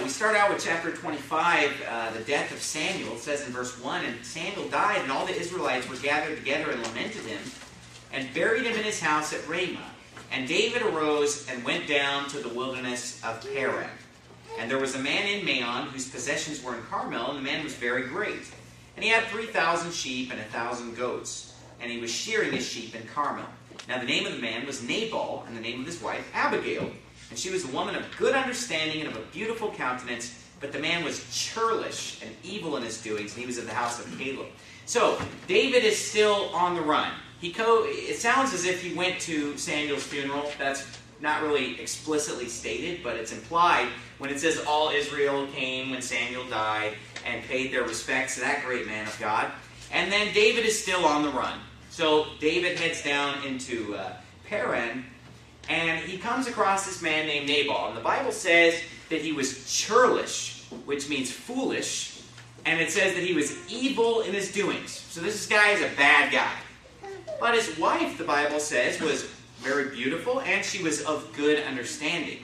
we start out with chapter 25, the death of Samuel. It says in verse 1, and Samuel died, and all the Israelites were gathered together and lamented him, and buried him in his house at Ramah. And David arose and went down to the wilderness of Paran. And there was a man in Maon whose possessions were in Carmel, and the man was very great. And he had 3,000 sheep and 1,000 goats, and he was shearing his sheep in Carmel. Now the name of the man was Nabal, and the name of his wife Abigail. And she was a woman of good understanding and of a beautiful countenance, but the man was churlish and evil in his doings, and he was of the house of Caleb. So, David is still on the run. It sounds as if he went to Samuel's funeral. That's not really explicitly stated, but it's implied when it says all Israel came when Samuel died and paid their respects to that great man of God. And then David is still on the run. So David heads down into Paran, and he comes across this man named Nabal. And the Bible says that he was churlish, which means foolish, and it says that he was evil in his doings. So this guy is a bad guy. But his wife, the Bible says, was very beautiful, and she was of good understanding.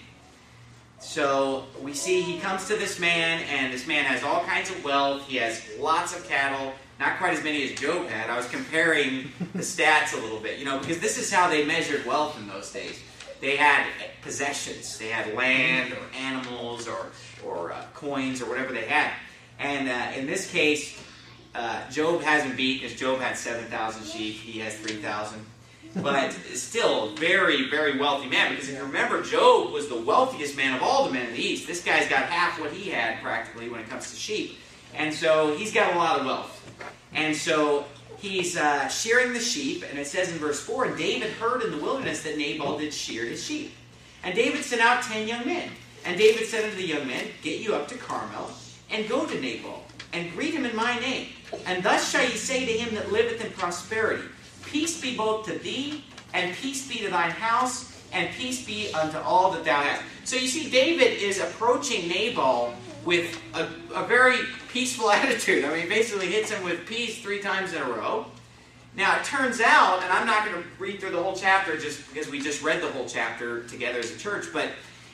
So we see he comes to this man, and this man has all kinds of wealth. He has lots of cattle, not quite as many as Job had. I was comparing the stats a little bit, because this is how they measured wealth in those days. They had possessions. They had land or animals or coins or whatever they had. And in this case, Job hasn't beat because Job had 7,000 sheep. He has 3,000. But still a very, very wealthy man. Because if you remember, Job was the wealthiest man of all the men in the East. This guy's got half what he had practically when it comes to sheep. And so he's got a lot of wealth. And so he's shearing the sheep. And it says in verse 4, and David heard in the wilderness that Nabal did shear his sheep. And David sent out 10 young men. And David said unto the young men, get you up to Carmel, and go to Nabal, and greet him in my name. And thus shall ye say to him that liveth in prosperity, peace be both to thee, and peace be to thine house, and peace be unto all that thou hast. So you see, David is approaching Nabal with a very peaceful attitude. I mean, he basically hits him with peace 3 times in a row. Now, it turns out, and I'm not going to read through the whole chapter just because we just read the whole chapter together as a church, but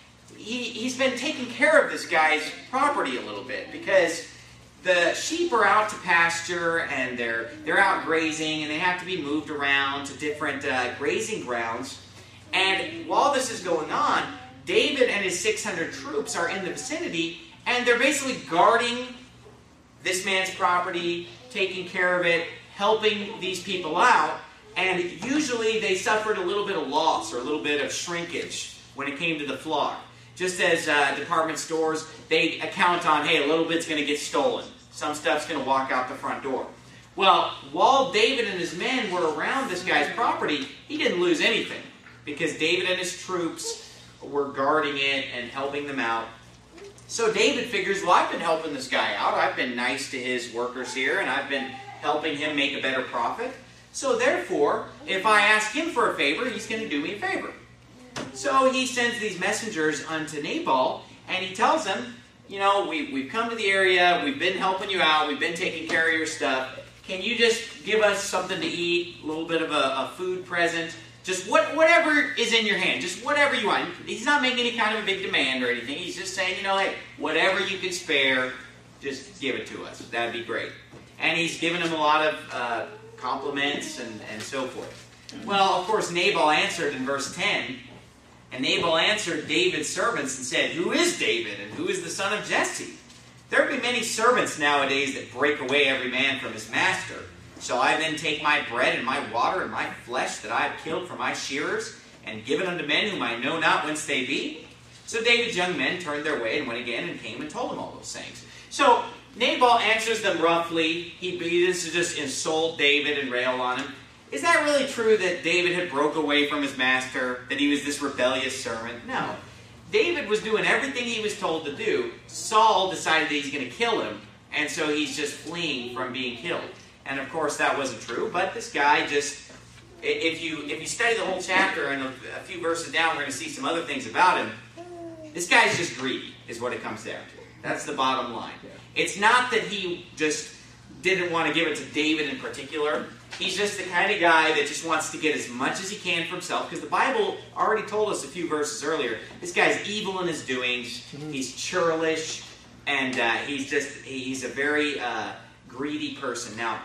he's been taking care of this guy's property a little bit because the sheep are out to pasture and they're out grazing and they have to be moved around to different grazing grounds. And while this is going on, David and his 600 troops are in the vicinity and they're basically guarding this man's property, taking care of it, helping these people out. And usually they suffered a little bit of loss or a little bit of shrinkage when it came to the flock. Just as department stores, they account on, hey, a little bit's going to get stolen. Some stuff's going to walk out the front door. Well, while David and his men were around this guy's property, he didn't lose anything because David and his troops were guarding it and helping them out. So David figures, well, I've been helping this guy out. I've been nice to his workers here, and I've been helping him make a better profit. So therefore, if I ask him for a favor, he's going to do me a favor. So he sends these messengers unto Nabal, and he tells him, we've come to the area, we've been helping you out, we've been taking care of your stuff. Can you just give us something to eat, a little bit of a food present? Just whatever is in your hand, just whatever you want. He's not making any kind of a big demand or anything. He's just saying, hey, whatever you can spare, just give it to us. That'd be great. And he's given him a lot of compliments and so forth. Well, of course, Nabal answered in verse 10, and Nabal answered David's servants and said, who is David, and who is the son of Jesse? There be many servants nowadays that break away every man from his master. Shall I then take my bread and my water and my flesh that I have killed for my shearers, and give it unto men whom I know not whence they be? So David's young men turned their way and went again and came and told him all those things. So Nabal answers them roughly. He begins to just insult David and rail on him. Is that really true that David had broke away from his master, that he was this rebellious servant? No. David was doing everything he was told to do. Saul decided that he's going to kill him, and so he's just fleeing from being killed. And of course that wasn't true, but this guy just, if you study the whole chapter and a few verses down, we're going to see some other things about him. This guy's just greedy, is what it comes down to. That's the bottom line. It's not that he just didn't want to give it to David in particular. He's just the kind of guy that just wants to get as much as he can for himself, because the Bible already told us a few verses earlier, this guy's evil in his doings, he's churlish, and he's a very greedy person. Now,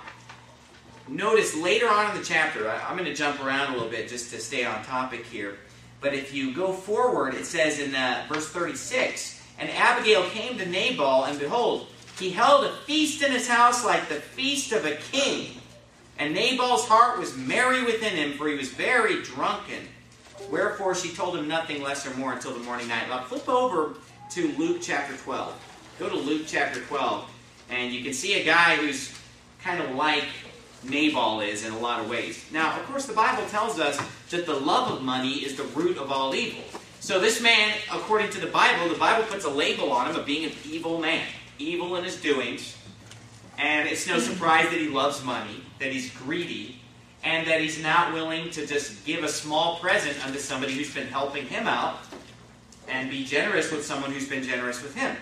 notice later on in the chapter, I'm going to jump around a little bit just to stay on topic here, but if you go forward, it says in verse 36, and Abigail came to Nabal, and behold, he held a feast in his house like the feast of a king. And Nabal's heart was merry within him, for he was very drunken. Wherefore she told him nothing less or more until the morning night. Now flip over to Luke chapter 12. Go to Luke chapter 12, and you can see a guy who's kind of like Nabal is in a lot of ways. Now, of course, the Bible tells us that the love of money is the root of all evil. So this man, according to the Bible puts a label on him of being an evil man. Evil in his doings. And it's no surprise that he loves money, that he's greedy, and that he's not willing to just give a small present unto somebody who's been helping him out and be generous with someone who's been generous with him.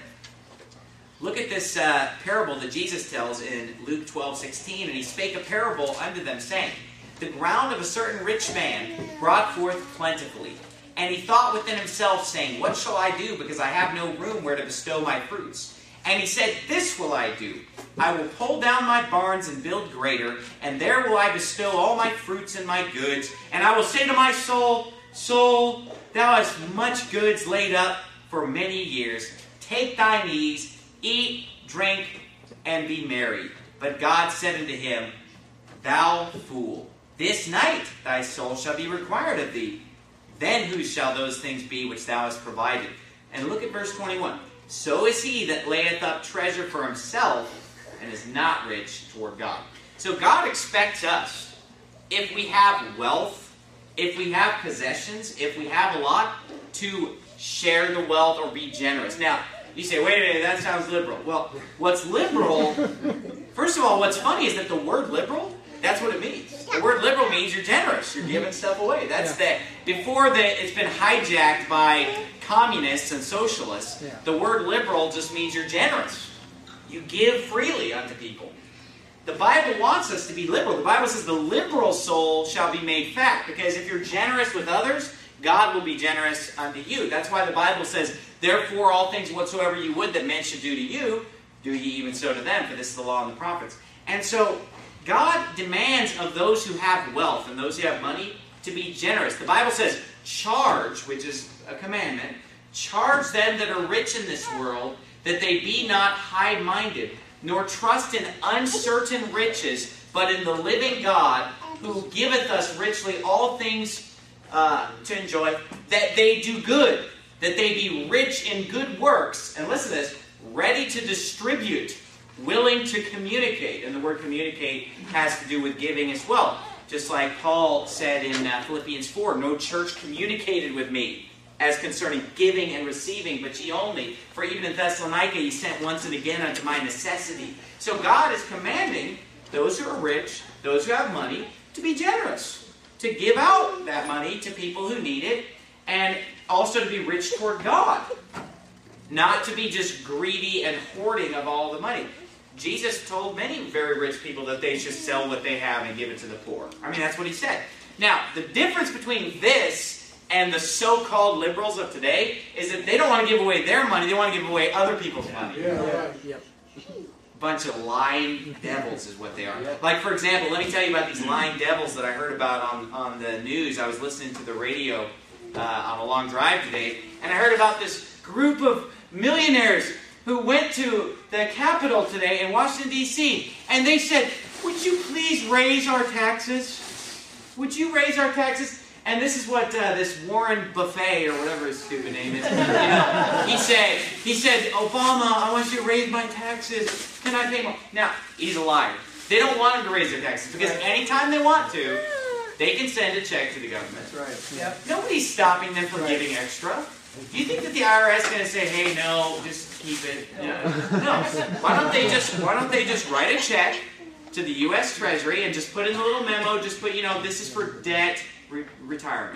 Look at this parable that Jesus tells in Luke 12:16. And he spake a parable unto them, saying, the ground of a certain rich man brought forth plentifully. And he thought within himself, saying, what shall I do, because I have no room where to bestow my fruits? And he said, this will I do. I will pull down my barns and build greater, and there will I bestow all my fruits and my goods. And I will say to my soul, soul, thou hast much goods laid up for many years. Take thine ease, eat, drink, and be merry. But God said unto him, thou fool, this night thy soul shall be required of thee. Then whose shall those things be which thou hast provided? And look at verse 21. So is he that layeth up treasure for himself, and is not rich toward God. So God expects us, if we have wealth, if we have possessions, if we have a lot, to share the wealth or be generous. Now, you say, wait a minute, that sounds liberal. Well, what's liberal, first of all, what's funny is that the word liberal, that's what it means. The word liberal means you're generous. You're giving stuff away. That's it's been hijacked by communists and socialists. The word liberal just means you're generous. You give freely unto people. The Bible wants us to be liberal. The Bible says the liberal soul shall be made fat. Because if you're generous with others, God will be generous unto you. That's why the Bible says, therefore all things whatsoever you would that men should do to you, do ye even so to them, for this is the law and the prophets. And so God demands of those who have wealth and those who have money to be generous. The Bible says, charge, which is a commandment, charge them that are rich in this world, that they be not high-minded, nor trust in uncertain riches, but in the living God, who giveth us richly all things to enjoy, that they do good, that they be rich in good works, and listen to this, ready to distribute, willing to communicate. And the word communicate has to do with giving as well. Just like Paul said in Philippians 4, no church communicated with me as concerning giving and receiving, but ye only. For even in Thessalonica ye sent once and again unto my necessity. So God is commanding those who are rich, those who have money, to be generous. To give out that money to people who need it, and also to be rich toward God. Not to be just greedy and hoarding of all the money. Jesus told many very rich people that they should sell what they have and give it to the poor. I mean, that's what he said. Now, the difference between this and the so-called liberals of today is that they don't want to give away their money, they want to give away other people's money. Bunch of lying devils is what they are. Like, for example, let me tell you about these lying devils that I heard about on the news. I was listening to the radio on a long drive today, and I heard about this group of millionaires who went to the Capitol today in Washington, D.C., and they said, would you please raise our taxes? Would you raise our taxes? And this is what this Warren Buffett, or whatever his stupid name is, he said, Obama, I want you to raise my taxes. Can I pay more? Now, he's a liar. They don't want him to raise their taxes, because anytime they want to, they can send a check to the government. That's right. Nobody's stopping them from giving extra. Do you think that the IRS is going to say, hey, no, just keep it? No. Why don't they just write a check to the U.S. Treasury and just put in the little memo, just put, this is for debt retirement.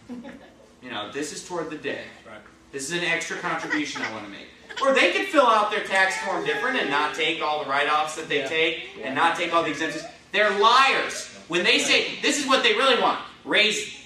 This is toward the debt. This is an extra contribution I want to make. Or they could fill out their tax form different and not take all the write-offs that they take and not take all the exemptions. They're liars. When they say, this is what they really want, raise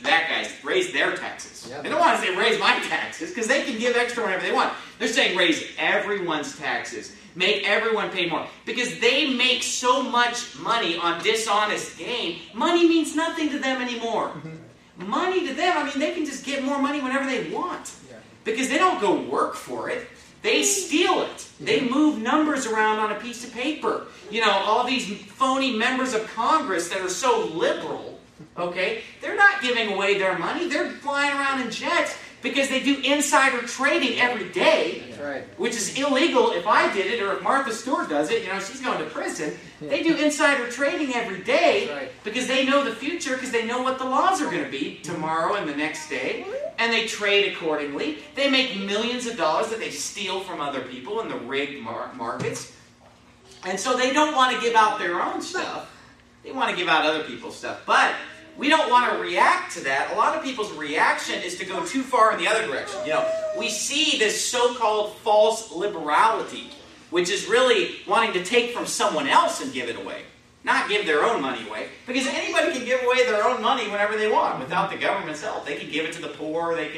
their taxes. Yeah. They don't want to say raise my taxes, because they can give extra whenever they want. They're saying raise everyone's taxes. Make everyone pay more. Because they make so much money on dishonest gain, money means nothing to them anymore. Money to them, they can just get more money whenever they want. Yeah. Because they don't go work for it. They steal it. They move numbers around on a piece of paper. All these phony members of Congress that are so liberal, okay, they're not giving away their money. They're flying around in jets because they do insider trading every day. That's right. Which is illegal if I did it, or if Martha Stewart does it, she's going to prison. They do insider trading every day. That's right. Because they know the future, because they know what the laws are going to be tomorrow and the next day. And they trade accordingly. They make millions of dollars that they steal from other people in the rigged markets. And so they don't want to give out their own stuff. They want to give out other people's stuff. But we don't want to react to that. A lot of people's reaction is to go too far in the other direction. We see this so-called false liberality, which is really wanting to take from someone else and give it away. Not give their own money away. Because anybody can give away their own money whenever they want without the government's help. They can give it to the poor. They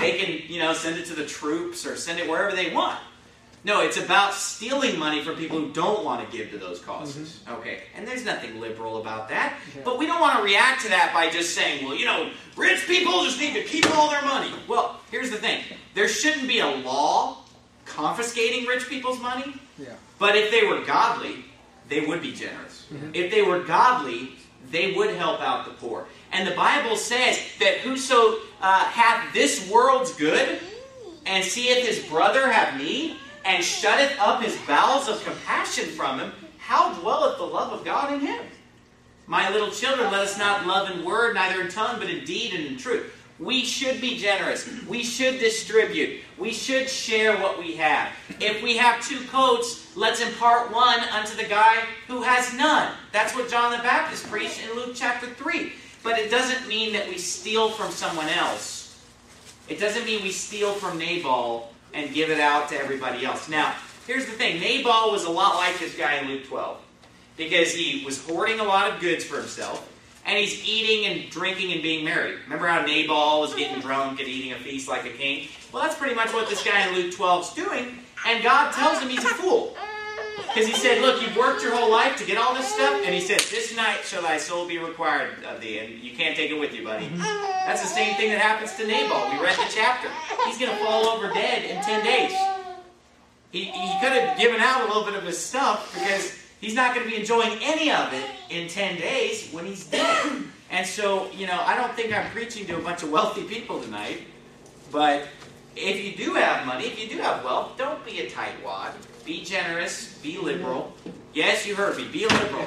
can send it to the troops or send it wherever they want. No, it's about stealing money from people who don't want to give to those causes. Okay, and there's nothing liberal about that. But we don't want to react to that by just saying, well, rich people just need to keep all their money. Well, here's the thing. There shouldn't be a law confiscating rich people's money. Yeah. But if they were godly, they would be generous. If they were godly, they would help out the poor. And the Bible says that whoso hath this world's good, and seeth his brother have need, and shutteth up his bowels of compassion from him, how dwelleth the love of God in him? My little children, let us not love in word, neither in tongue, but in deed and in truth. We should be generous. We should distribute. We should share what we have. If we have 2 coats, let's impart one unto the guy who has none. That's what John the Baptist preached in Luke chapter 3. But it doesn't mean that we steal from someone else. It doesn't mean we steal from Nabal and give it out to everybody else. Now, here's the thing. Nabal was a lot like this guy in Luke 12. Because he was hoarding a lot of goods for himself. And he's eating and drinking and being merry. Remember how Nabal was getting drunk and eating a feast like a king? Well, that's pretty much what this guy in Luke 12 is doing. And God tells him he's a fool. Because he said, look, you've worked your whole life to get all this stuff. And he said, this night shall thy soul be required of thee. And you can't take it with you, buddy. That's the same thing that happens to Nabal. We read the chapter. He's going to fall over dead in 10 days. He could have given out a little bit of his stuff because he's not going to be enjoying any of it in 10 days when he's dead. And so, I don't think I'm preaching to a bunch of wealthy people tonight. But if you do have money, if you do have wealth, don't be a tightwad. Be generous. Be liberal. Yes, you heard me. Be liberal.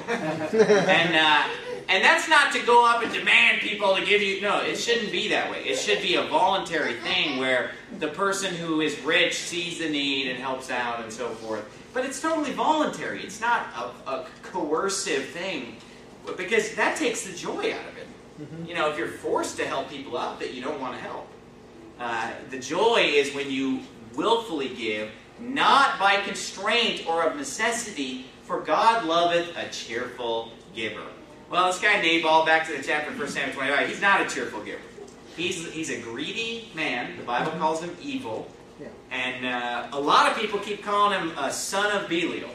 And that's not to go up and demand people to give you... No, it shouldn't be that way. It should be a voluntary thing where the person who is rich sees the need and helps out and so forth. But it's totally voluntary. It's not a coercive thing. Because that takes the joy out of it. If you're forced to help people out that you don't want to help. The joy is when you willfully give, not by constraint or of necessity, for God loveth a cheerful giver. Well, this guy Nabal, back to the chapter in 1 Samuel 25, he's not a cheerful giver. He's a greedy man. The Bible calls him evil. Yeah. And a lot of people keep calling him a son of Belial.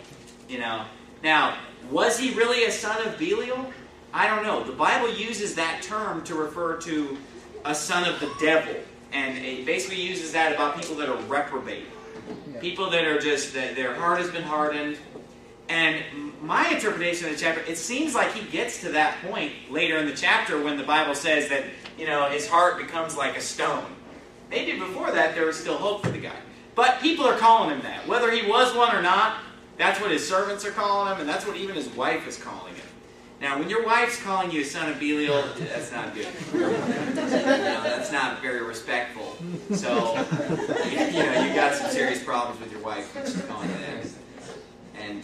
Now, was he really a son of Belial? I don't know. The Bible uses that term to refer to a son of the devil. And it basically uses that about people that are reprobate. Yeah. People that are just, their heart has been hardened. And my interpretation of the chapter, it seems like he gets to that point later in the chapter when the Bible says that, his heart becomes like a stone. Maybe before that there was still hope for the guy. But people are calling him that. Whether he was one or not, that's what his servants are calling him, and that's what even his wife is calling him. Now, when your wife's calling you a son of Belial, that's not good. That's not very respectful. So, you got some serious problems with your wife when she's calling you that. And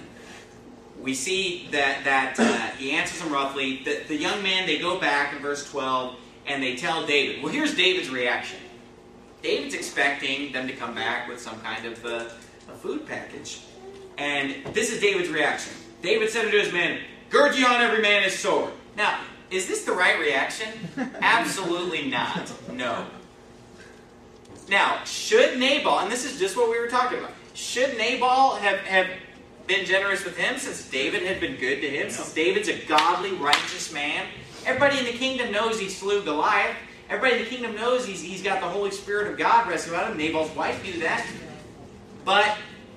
we see that he answers them roughly. The young men, they go back in verse 12, and they tell David. Well, here's David's reaction. David's expecting them to come back with some kind of a food package. And this is David's reaction. David said unto his men, gird ye on every man his sword. Now, is this the right reaction? Absolutely not. No. Now, should Nabal, and this is just what we were talking about, should Nabal have been generous with him since David had been good to him? Since David's a godly, righteous man? Everybody in the kingdom knows he slew Goliath. Everybody in the kingdom knows he's got the Holy Spirit of God resting on him. Nabal's wife knew that. But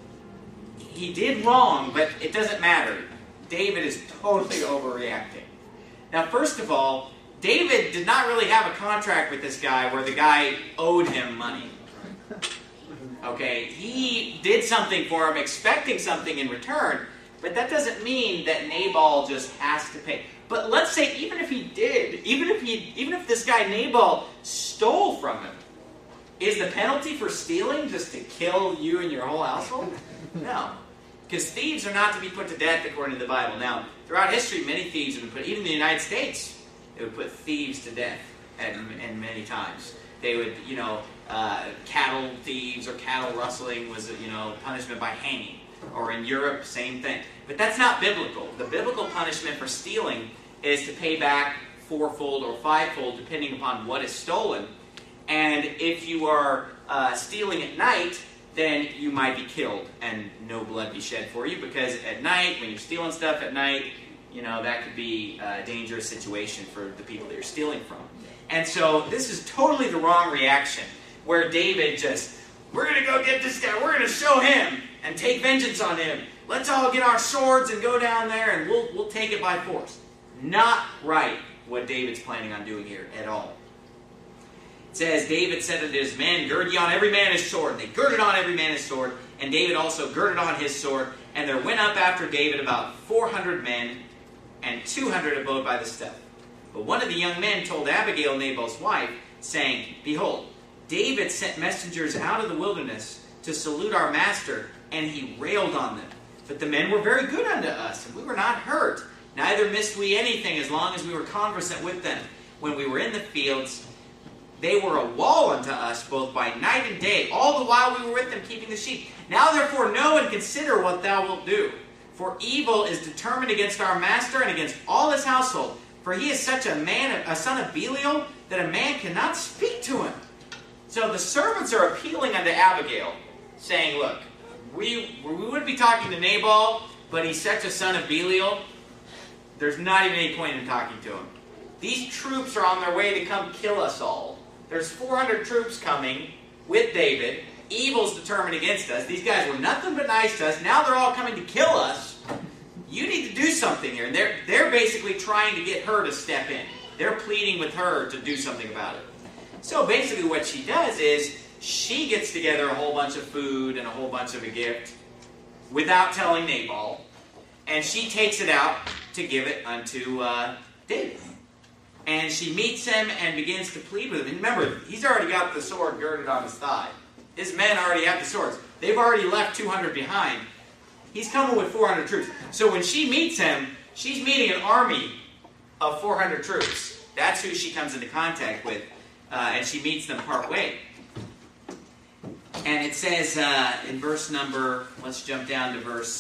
he did wrong, but it doesn't matter. David is totally overreacting. Now, first of all, David did not really have a contract with this guy where the guy owed him money. Okay, he did something for him, expecting something in return, but that doesn't mean that Nabal just has to pay. But let's say even if he did, even if this guy Nabal stole from him, is the penalty for stealing just to kill you and your whole household? No. Because thieves are not to be put to death according to the Bible. Now, throughout history, many thieves have been put, even in the United States, they would put thieves to death and many times. They would, cattle thieves or cattle rustling was, punishment by hanging. Or in Europe, same thing. But that's not biblical. The biblical punishment for stealing is to pay back fourfold or fivefold, depending upon what is stolen. And if you are stealing at night, then you might be killed and no blood be shed for you, because at night, when you're stealing stuff at night, that could be a dangerous situation for the people that you're stealing from. And so this is totally the wrong reaction, where David just, we're going to go get this guy, we're going to show him and take vengeance on him. Let's all get our swords and go down there and we'll take it by force. Not right what David's planning on doing here at all. It says, David said unto his men, gird ye on every man his sword. And they girded on every man his sword, and David also girded on his sword. And there went up after David about 400 men, and 200 abode by the step. But one of the young men told Abigail, Nabal's wife, saying, Behold, David sent messengers out of the wilderness to salute our master, and he railed on them. But the men were very good unto us, and we were not hurt. Neither missed we anything, as long as we were conversant with them. When we were in the fields, they were a wall unto us, both by night and day, all the while we were with them, keeping the sheep. Now therefore know and consider what thou wilt do. For evil is determined against our master and against all his household. For he is such a man, a son of Belial, that a man cannot speak to him. So the servants are appealing unto Abigail, saying, look, we would be talking to Nabal, but he's such a son of Belial, there's not even any point in talking to him. These troops are on their way to come kill us all. There's 400 troops coming with David. Evil's determined against us. These guys were nothing but nice to us. Now they're all coming to kill us. You need to do something here. And they're basically trying to get her to step in. They're pleading with her to do something about it. So basically what she does is she gets together a whole bunch of food and a whole bunch of a gift without telling Nabal. And she takes it out to give it unto David. And she meets him and begins to plead with him. And remember, he's already got the sword girded on his thigh. His men already have the swords. They've already left 200 behind. He's coming with 400 troops. So when she meets him, she's meeting an army of 400 troops. That's who she comes into contact with. And she meets them part way. And it says in verse number, let's jump down to verse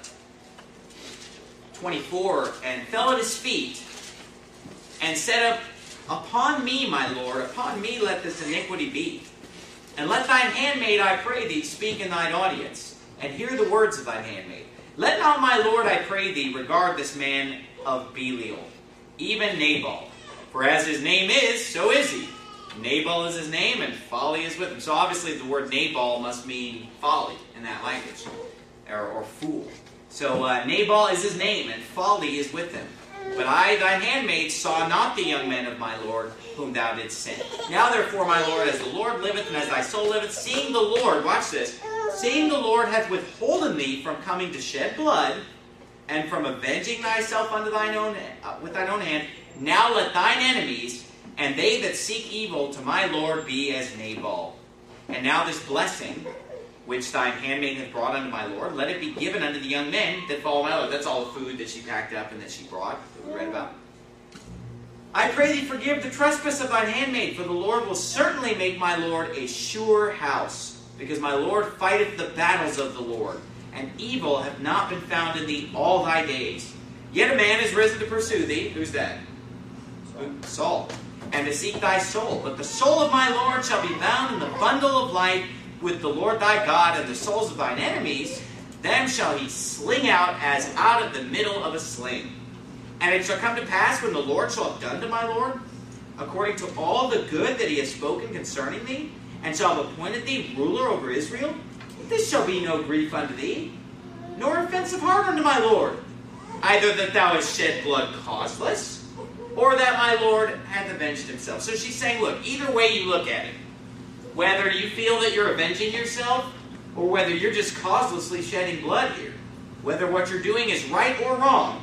24, and fell at his feet, and said up, Upon me, my Lord, upon me let this iniquity be. And let thine handmaid, I pray thee, speak in thine audience, and hear the words of thine handmaid. Let not my Lord, I pray thee, regard this man of Belial, even Nabal. For as his name is, so is he. Nabal is his name, and folly is with him. So obviously the word Nabal must mean folly in that language, or fool. So Nabal is his name, and folly is with him. But I, thine handmaid, saw not the young men of my Lord, whom thou didst send. Now therefore, my Lord, as the Lord liveth, and as thy soul liveth, seeing the Lord, watch this, seeing the Lord hath withholden thee from coming to shed blood, and from avenging thyself unto thine own, with thine own hand, now let thine enemies, and they that seek evil to my Lord, be as Nabal. And now this blessing, which thine handmaid hath brought unto my Lord, let it be given unto the young men that follow my Lord. That's all the food that she packed up and that she brought, that we read about. I pray thee forgive the trespass of thine handmaid, for the Lord will certainly make my Lord a sure house, because my Lord fighteth the battles of the Lord, and evil hath not been found in thee all thy days. Yet a man is risen to pursue thee. Who's that? Saul, and to seek thy soul. But the soul of my Lord shall be bound in the bundle of life with the Lord thy God, and the souls of thine enemies, them shall he sling out as out of the middle of a sling. And it shall come to pass, when the Lord shall have done to my Lord, according to all the good that he has spoken concerning thee, and shall have appointed thee ruler over Israel, this shall be no grief unto thee, nor offensive heart unto my Lord, either that thou hast shed blood causeless, or that my Lord hath avenged himself. So she's saying, look, either way you look at it, whether you feel that you're avenging yourself, or whether you're just causelessly shedding blood here, whether what you're doing is right or wrong,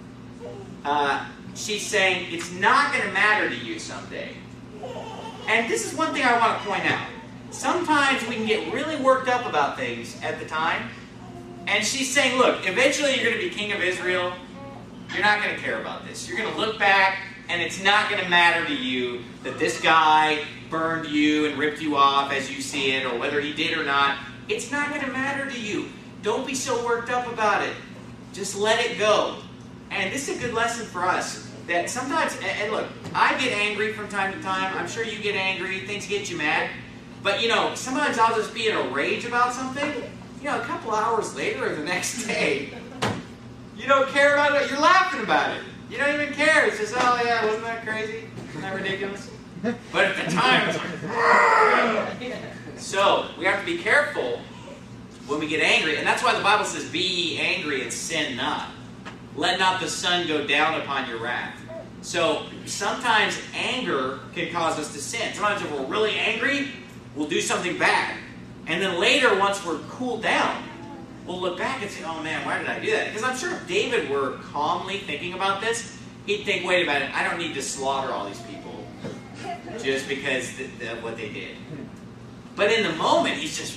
she's saying it's not going to matter to you someday. And this is one thing I want to point out. Sometimes we can get really worked up about things at the time. And she's saying, look, eventually you're going to be king of Israel. You're not going to care about this. You're going to look back, and it's not going to matter to you that this guy burned you and ripped you off as you see it, or whether he did or not. It's not going to matter to you. Don't be so worked up about it. Just let it go. And this is a good lesson for us. That sometimes, and look, I get angry from time to time. I'm sure you get angry. Things get you mad. But, sometimes I'll just be in a rage about something. A couple hours later or the next day, you don't care about it. You're laughing about it. You don't even care. It's just, oh yeah, wasn't that crazy? Isn't that ridiculous? But at the time, it's like, so we have to be careful when we get angry. And that's why the Bible says, be ye angry and sin not. Let not the sun go down upon your wrath. So sometimes anger can cause us to sin. Sometimes if we're really angry, we'll do something bad. And then later, once we're cooled down, we'll look back and say, oh man, why did I do that? Because I'm sure if David were calmly thinking about this, he'd think, wait a minute, I don't need to slaughter all these people just because of what they did. But in the moment, he's just...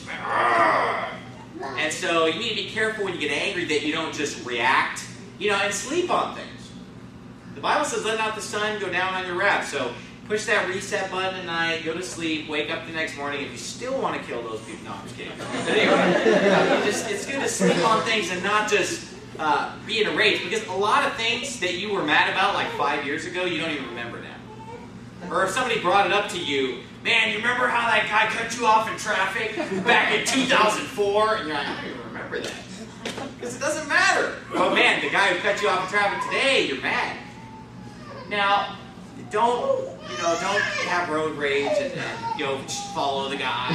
And so you need to be careful when you get angry that you don't just react, and sleep on things. The Bible says, let not the sun go down on your wrath. So push that reset button at night, go to sleep, wake up the next morning. If you still want to kill those people, no, I'm just kidding. But anyway, it's good to sleep on things and not just be in a rage. Because a lot of things that you were mad about like 5 years ago, you don't even remember now. Or if somebody brought it up to you, man, you remember how that guy cut you off in traffic back in 2004? And you're like, I don't even remember that. Because it doesn't matter. Oh man, the guy who cut you off in traffic today, you're mad. Now, don't have road rage and just follow the guy.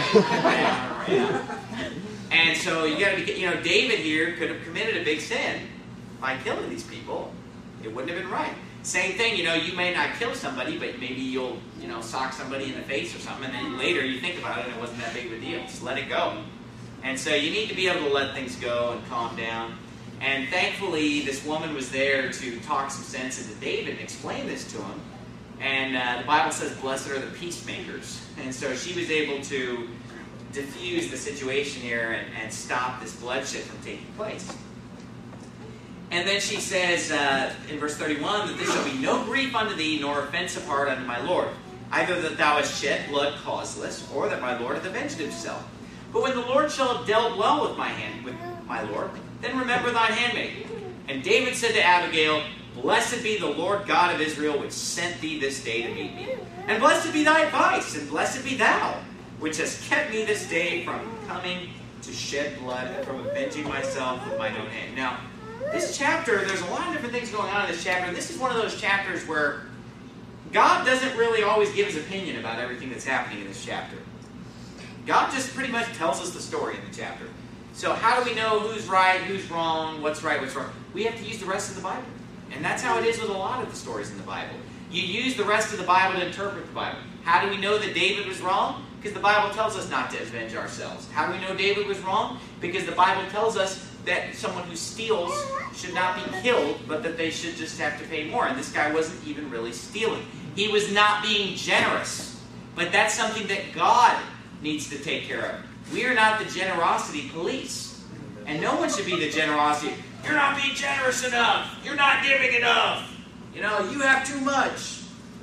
And so you got to be, David here could have committed a big sin by killing these people. It wouldn't have been right. Same thing, you may not kill somebody, but maybe you'll, sock somebody in the face or something, and then later you think about it and it wasn't that big of a deal. Just let it go. And so you need to be able to let things go and calm down. And thankfully, this woman was there to talk some sense into David and explain this to him. And the Bible says, blessed are the peacemakers. And so she was able to diffuse the situation here and stop this bloodshed from taking place. And then she says in verse 31, that there shall be no grief unto thee, nor offense of heart unto my Lord, either that thou hast shed blood causeless, or that my Lord hath avenged himself. But when the Lord shall have dealt well with my Lord, then remember thine handmaid. And David said to Abigail, blessed be the Lord God of Israel, which sent thee this day to meet me. And blessed be thy advice, and blessed be thou, which hast kept me this day from coming to shed blood, and from avenging myself with mine own hand. Now, this chapter, there's a lot of different things going on in this chapter, and this is one of those chapters where God doesn't really always give his opinion about everything that's happening in this chapter. God just pretty much tells us the story in the chapter. So how do we know who's right, who's wrong, what's right, what's wrong? We have to use the rest of the Bible. And that's how it is with a lot of the stories in the Bible. You use the rest of the Bible to interpret the Bible. How do we know that David was wrong? Because the Bible tells us not to avenge ourselves. How do we know David was wrong? Because the Bible tells us that someone who steals should not be killed, but that they should just have to pay more. And this guy wasn't even really stealing. He was not being generous. But that's something that God needs to take care of. We are not the generosity police. And no one should be the generosity. You're not being generous enough. You're not giving enough. You have too much.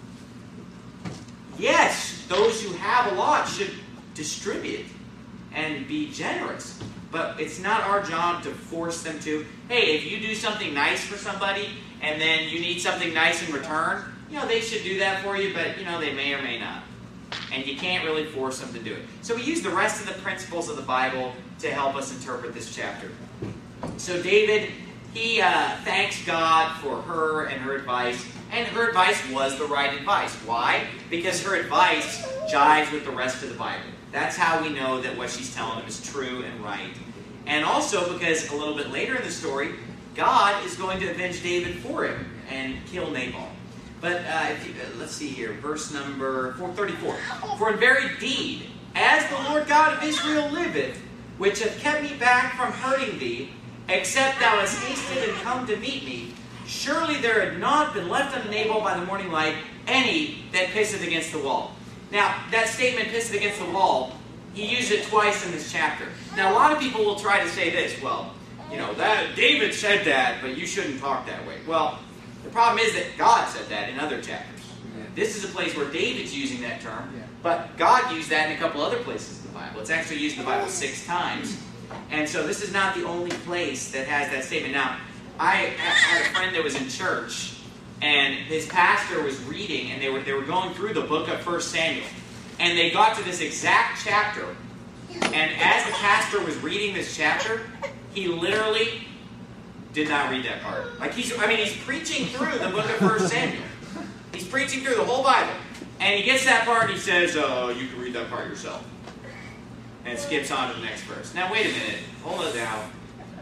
Yes, those who have a lot should distribute and be generous. But it's not our job to force them to. Hey, if you do something nice for somebody and then you need something nice in return, they should do that for you, but, they may or may not. And you can't really force them to do it. So we use the rest of the principles of the Bible to help us interpret this chapter. So David, he thanks God for her and her advice. And her advice was the right advice. Why? Because her advice jives with the rest of the Bible. That's how we know that what she's telling him is true and right. And also because a little bit later in the story, God is going to avenge David for him and kill Nabal. But let's see here, verse number 434. For in very deed, as the Lord God of Israel liveth, which hath kept me back from hurting thee, except thou hast hasted and come to meet me, surely there had not been left unto Nabal by the morning light any that pisseth against the wall. Now, that statement, pisseth against the wall, he used it twice in this chapter. Now, a lot of people will try to say this, well, that David said that, but you shouldn't talk that way. Well, the problem is that God said that in other chapters. Yeah. This is a place where David's using that term, but God used that in a couple other places in the Bible. It's actually used in the Bible 6 times. And so this is not the only place that has that statement. Now, I had a friend that was in church, and his pastor was reading, and they were going through the book of 1 Samuel. And they got to this exact chapter. And as the pastor was reading this chapter, he literally did not read that part. He's preaching through the book of 1 Samuel. He's preaching through the whole Bible. And he gets that part and he says, you can read that part yourself. And skips on to the next verse. Now wait a minute. Hold it down.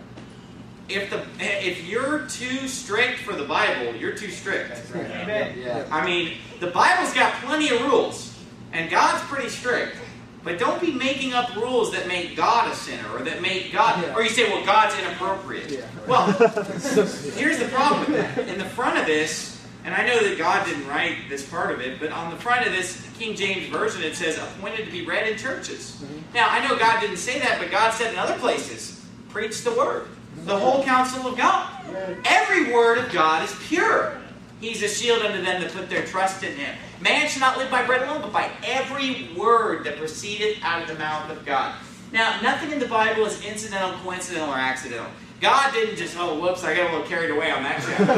If you're too strict for the Bible, you're too strict. That's right. Amen. Yeah. The Bible's got plenty of rules. And God's pretty strict. But don't be making up rules that make God a sinner, or that make God... Or you say, well, God's inappropriate. Yeah. Well, here's the problem with that. In the front of this, and I know that God didn't write this part of it, but on the front of this King James Version, it says, appointed to be read in churches. Now, I know God didn't say that, but God said in other places, preach the Word. The whole counsel of God. Every word of God is pure. He's a shield unto them that put their trust in Him. Man shall not live by bread alone, but by every word that proceedeth out of the mouth of God. Now, nothing in the Bible is incidental, coincidental, or accidental. God didn't just, whoops, I got a little carried away on that chapter.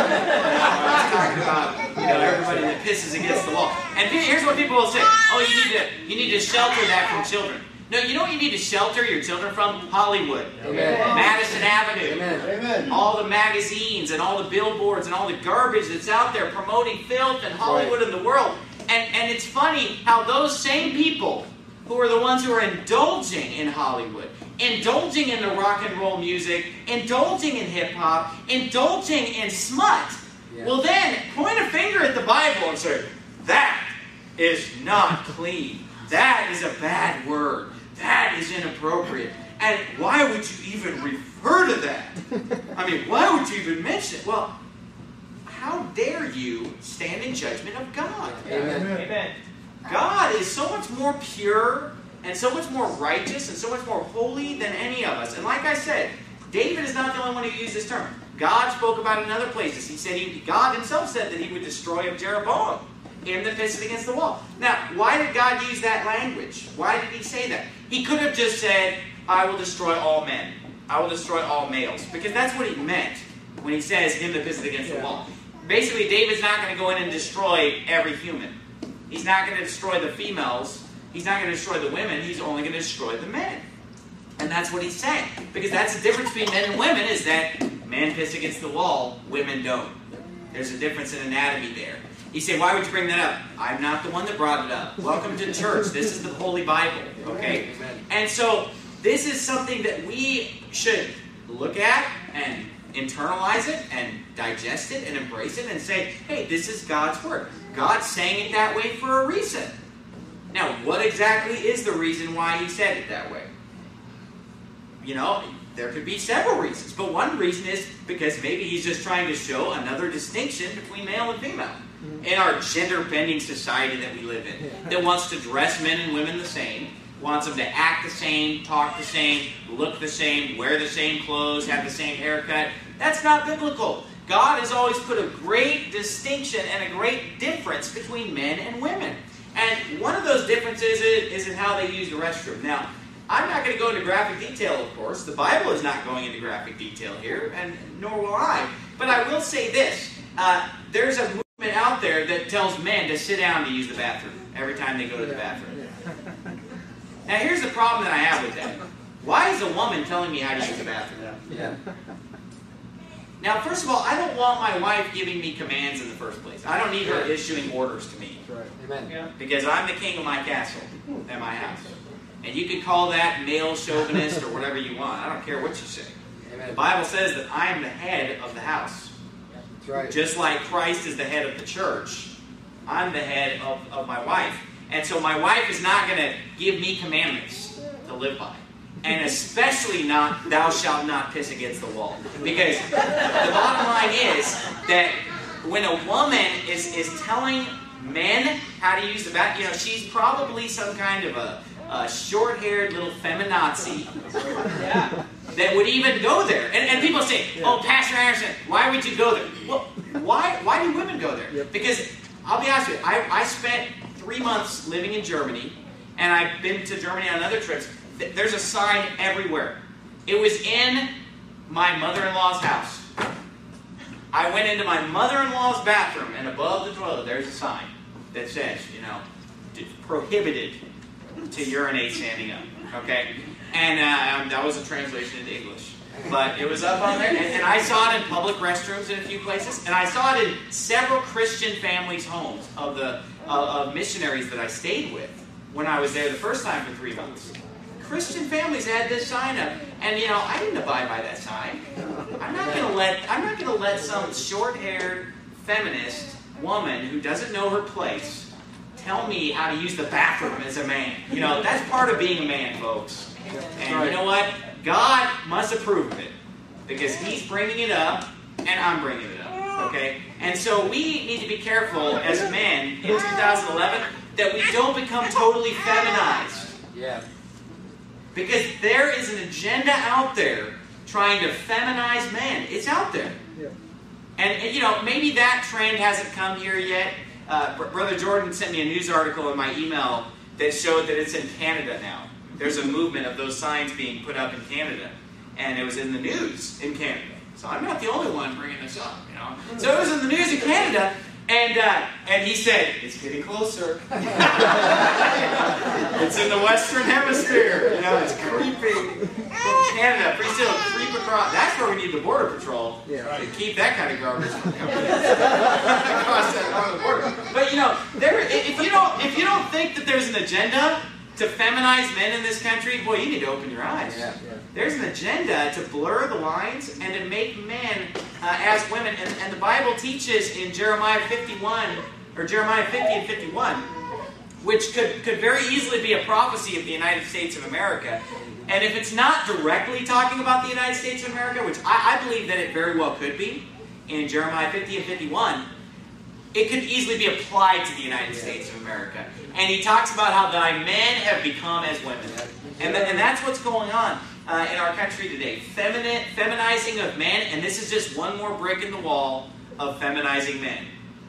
I was talking about, everybody that pisses against the wall. And here's what people will say. You need to shelter that from children. No, you know what you need to shelter your children from? Hollywood. Amen. Madison Avenue. Amen. All the magazines and all the billboards and all the garbage that's out there promoting filth and Hollywood and the world. And it's funny how those same people who are the ones who are indulging in Hollywood, indulging in the rock and roll music, indulging in hip-hop, indulging in smut, will then point a finger at the Bible and say, that is not clean. That is a bad word. That is inappropriate. And why would you even refer to that? Why would you even mention it? Well, how dare you stand in judgment of God? Amen. Amen. God is so much more pure and so much more righteous and so much more holy than any of us. And like I said, David is not the only one who used this term. God spoke about it in other places. He said God himself said that he would destroy Jeroboam, him that pissed against the wall. Now, why did God use that language? Why did he say that? He could have just said, I will destroy all men. I will destroy all males. Because that's what he meant when he says, him that pisseth against the wall. Basically, David's not going to go in and destroy every human. He's not going to destroy the females. He's not going to destroy the women. He's only going to destroy the men. And that's what he's saying. Because that's the difference between men and women, is that men piss against the wall, women don't. There's a difference in anatomy there. You say, why would you bring that up? I'm not the one that brought it up. Welcome to church. This is the Holy Bible. Okay? And so, this is something that we should look at and internalize it and digest it and embrace it and say, hey, this is God's Word. God's saying it that way for a reason. Now, what exactly is the reason why He said it that way? There could be several reasons. But one reason is because maybe He's just trying to show another distinction between male and female. In our gender-bending society that we live in, that wants to dress men and women the same, wants them to act the same, talk the same, look the same, wear the same clothes, have the same haircut. That's not biblical. God has always put a great distinction and a great difference between men and women. And one of those differences is in how they use the restroom. Now, I'm not going to go into graphic detail, of course. The Bible is not going into graphic detail here, and nor will I. But I will say this. There's a movement movement out there that tells men to sit down to use the bathroom every time they go to the bathroom. Now here's the problem that I have with that. Why is a woman telling me how to use the bathroom? Now, first of all, I don't want my wife giving me commands in the first place. I don't need her issuing orders to me. Amen. Because I'm the king of my castle at my house. And you can call that male chauvinist or whatever you want. I don't care what you say. Amen. The Bible says that I am the head of the house. That's right. Just like Christ is the head of the church, I'm the head of my wife. And so my wife is not going to give me commandments to live by. And especially not, thou shalt not piss against the wall. Because the bottom line is that when a woman is telling men how to use the bathroom, she's probably some kind of a short-haired little feminazi that would even go there. And people say, oh, Pastor Anderson, why would you go there? Well, why do women go there? Because, I'll be honest with you, I spent 3 months living in Germany, and I've been to Germany on other trips. There's a sign everywhere. It was in my mother-in-law's house. I went into my mother-in-law's bathroom, and above the toilet, there's a sign that says, prohibited to urinate standing up. Okay? And that was a translation into English. But it was up on there, and I saw it in public restrooms in a few places, and I saw it in several Christian families' homes of missionaries that I stayed with when I was there the first time for 3 months. Christian families had this sign up, and I didn't abide by that sign. I'm not going to let some short-haired feminist woman who doesn't know her place tell me how to use the bathroom as a man. That's part of being a man, folks. And you know what? God must approve of it because He's bringing it up, and I'm bringing it up. Okay? And so we need to be careful as men in 2011 that we don't become totally feminized. Yeah. Because there is an agenda out there trying to feminize men. It's out there. Yeah. And maybe that trend hasn't come here yet. Brother Jordan sent me a news article in my email that showed that it's in Canada now. There's a movement of those signs being put up in Canada. And it was in the news in Canada. So I'm not the only one bringing this up, So it was in the news in Canada, and he said, it's getting closer. It's in the Western Hemisphere. It's creeping. Canada, pretty soon it'll creep across. That's where we need the Border Patrol to keep that kind of garbage from coming across the border. But if you don't think that there's an agenda to feminize men in this country, boy, you need to open your eyes. Yeah. There's an agenda to blur the lines and to make men as women. And the Bible teaches in Jeremiah 51, or Jeremiah 50 and 51, which could very easily be a prophecy of the United States of America. And if it's not directly talking about the United States of America, which I believe that it very well could be, in Jeremiah 50 and 51, it could easily be applied to the United States of America. And he talks about how thy men have become as women. And that's what's going on in our country today. Feminizing of men, and this is just one more brick in the wall of feminizing men.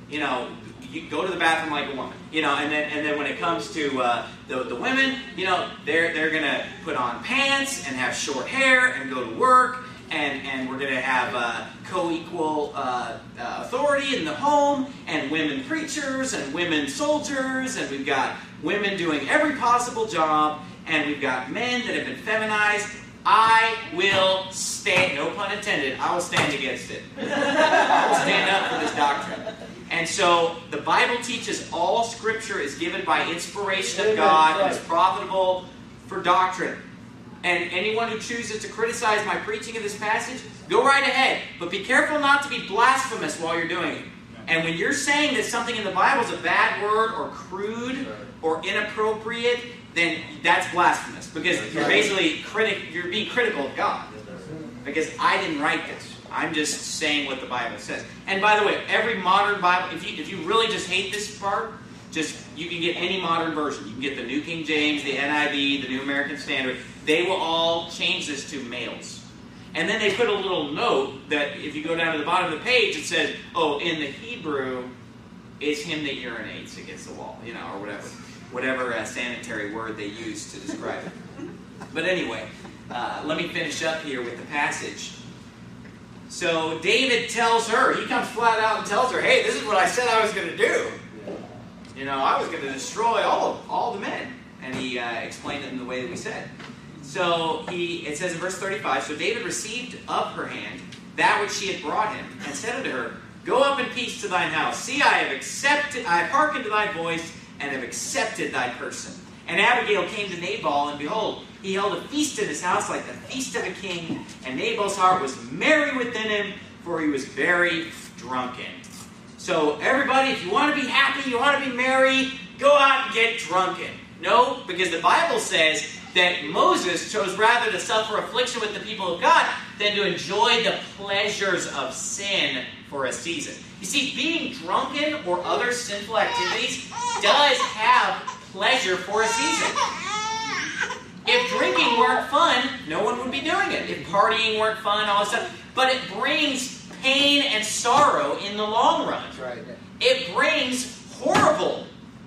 You go to the bathroom like a woman. And then when it comes to the women, they're going to put on pants and have short hair and go to work. And we're going to have co-equal authority in the home, and women preachers, and women soldiers, and we've got women doing every possible job, and we've got men that have been feminized. I will stand, no pun intended, I will stand against it. I will stand up for this doctrine. And so the Bible teaches all Scripture is given by inspiration of God and is profitable for doctrine. And anyone who chooses to criticize my preaching of this passage, go right ahead. But be careful not to be blasphemous while you're doing it. And when you're saying that something in the Bible is a bad word or crude or inappropriate, then that's blasphemous. Because you're basically you're being critical of God. Because I didn't write this. I'm just saying what the Bible says. And by the way, every modern Bible, if you really just hate this part, you can get any modern version. You can get the New King James, the NIV, the New American Standard. They will all change this to males. And then they put a little note that if you go down to the bottom of the page, it says, oh, in the Hebrew, it's him that urinates against the wall, or whatever sanitary word they use to describe it. But anyway, let me finish up here with the passage. So David tells her, he comes flat out and tells her, hey, this is what I said I was going to do. You know, I was going to destroy all the men. And he explained it in the way that we said. So it says in verse 35, so David received of her hand that which she had brought him, and said unto her, go up in peace to thine house. See, I have hearkened to thy voice, and have accepted thy person. And Abigail came to Nabal, and behold, he held a feast in his house like the feast of a king. And Nabal's heart was merry within him, for he was very drunken. So everybody, if you want to be happy, you want to be merry, go out and get drunken. No, because the Bible says that Moses chose rather to suffer affliction with the people of God than to enjoy the pleasures of sin for a season. You see, being drunken or other sinful activities does have pleasure for a season. If drinking weren't fun, no one would be doing it. If partying weren't fun, all this stuff. But it brings pain and sorrow in the long run. That's right. It brings horrible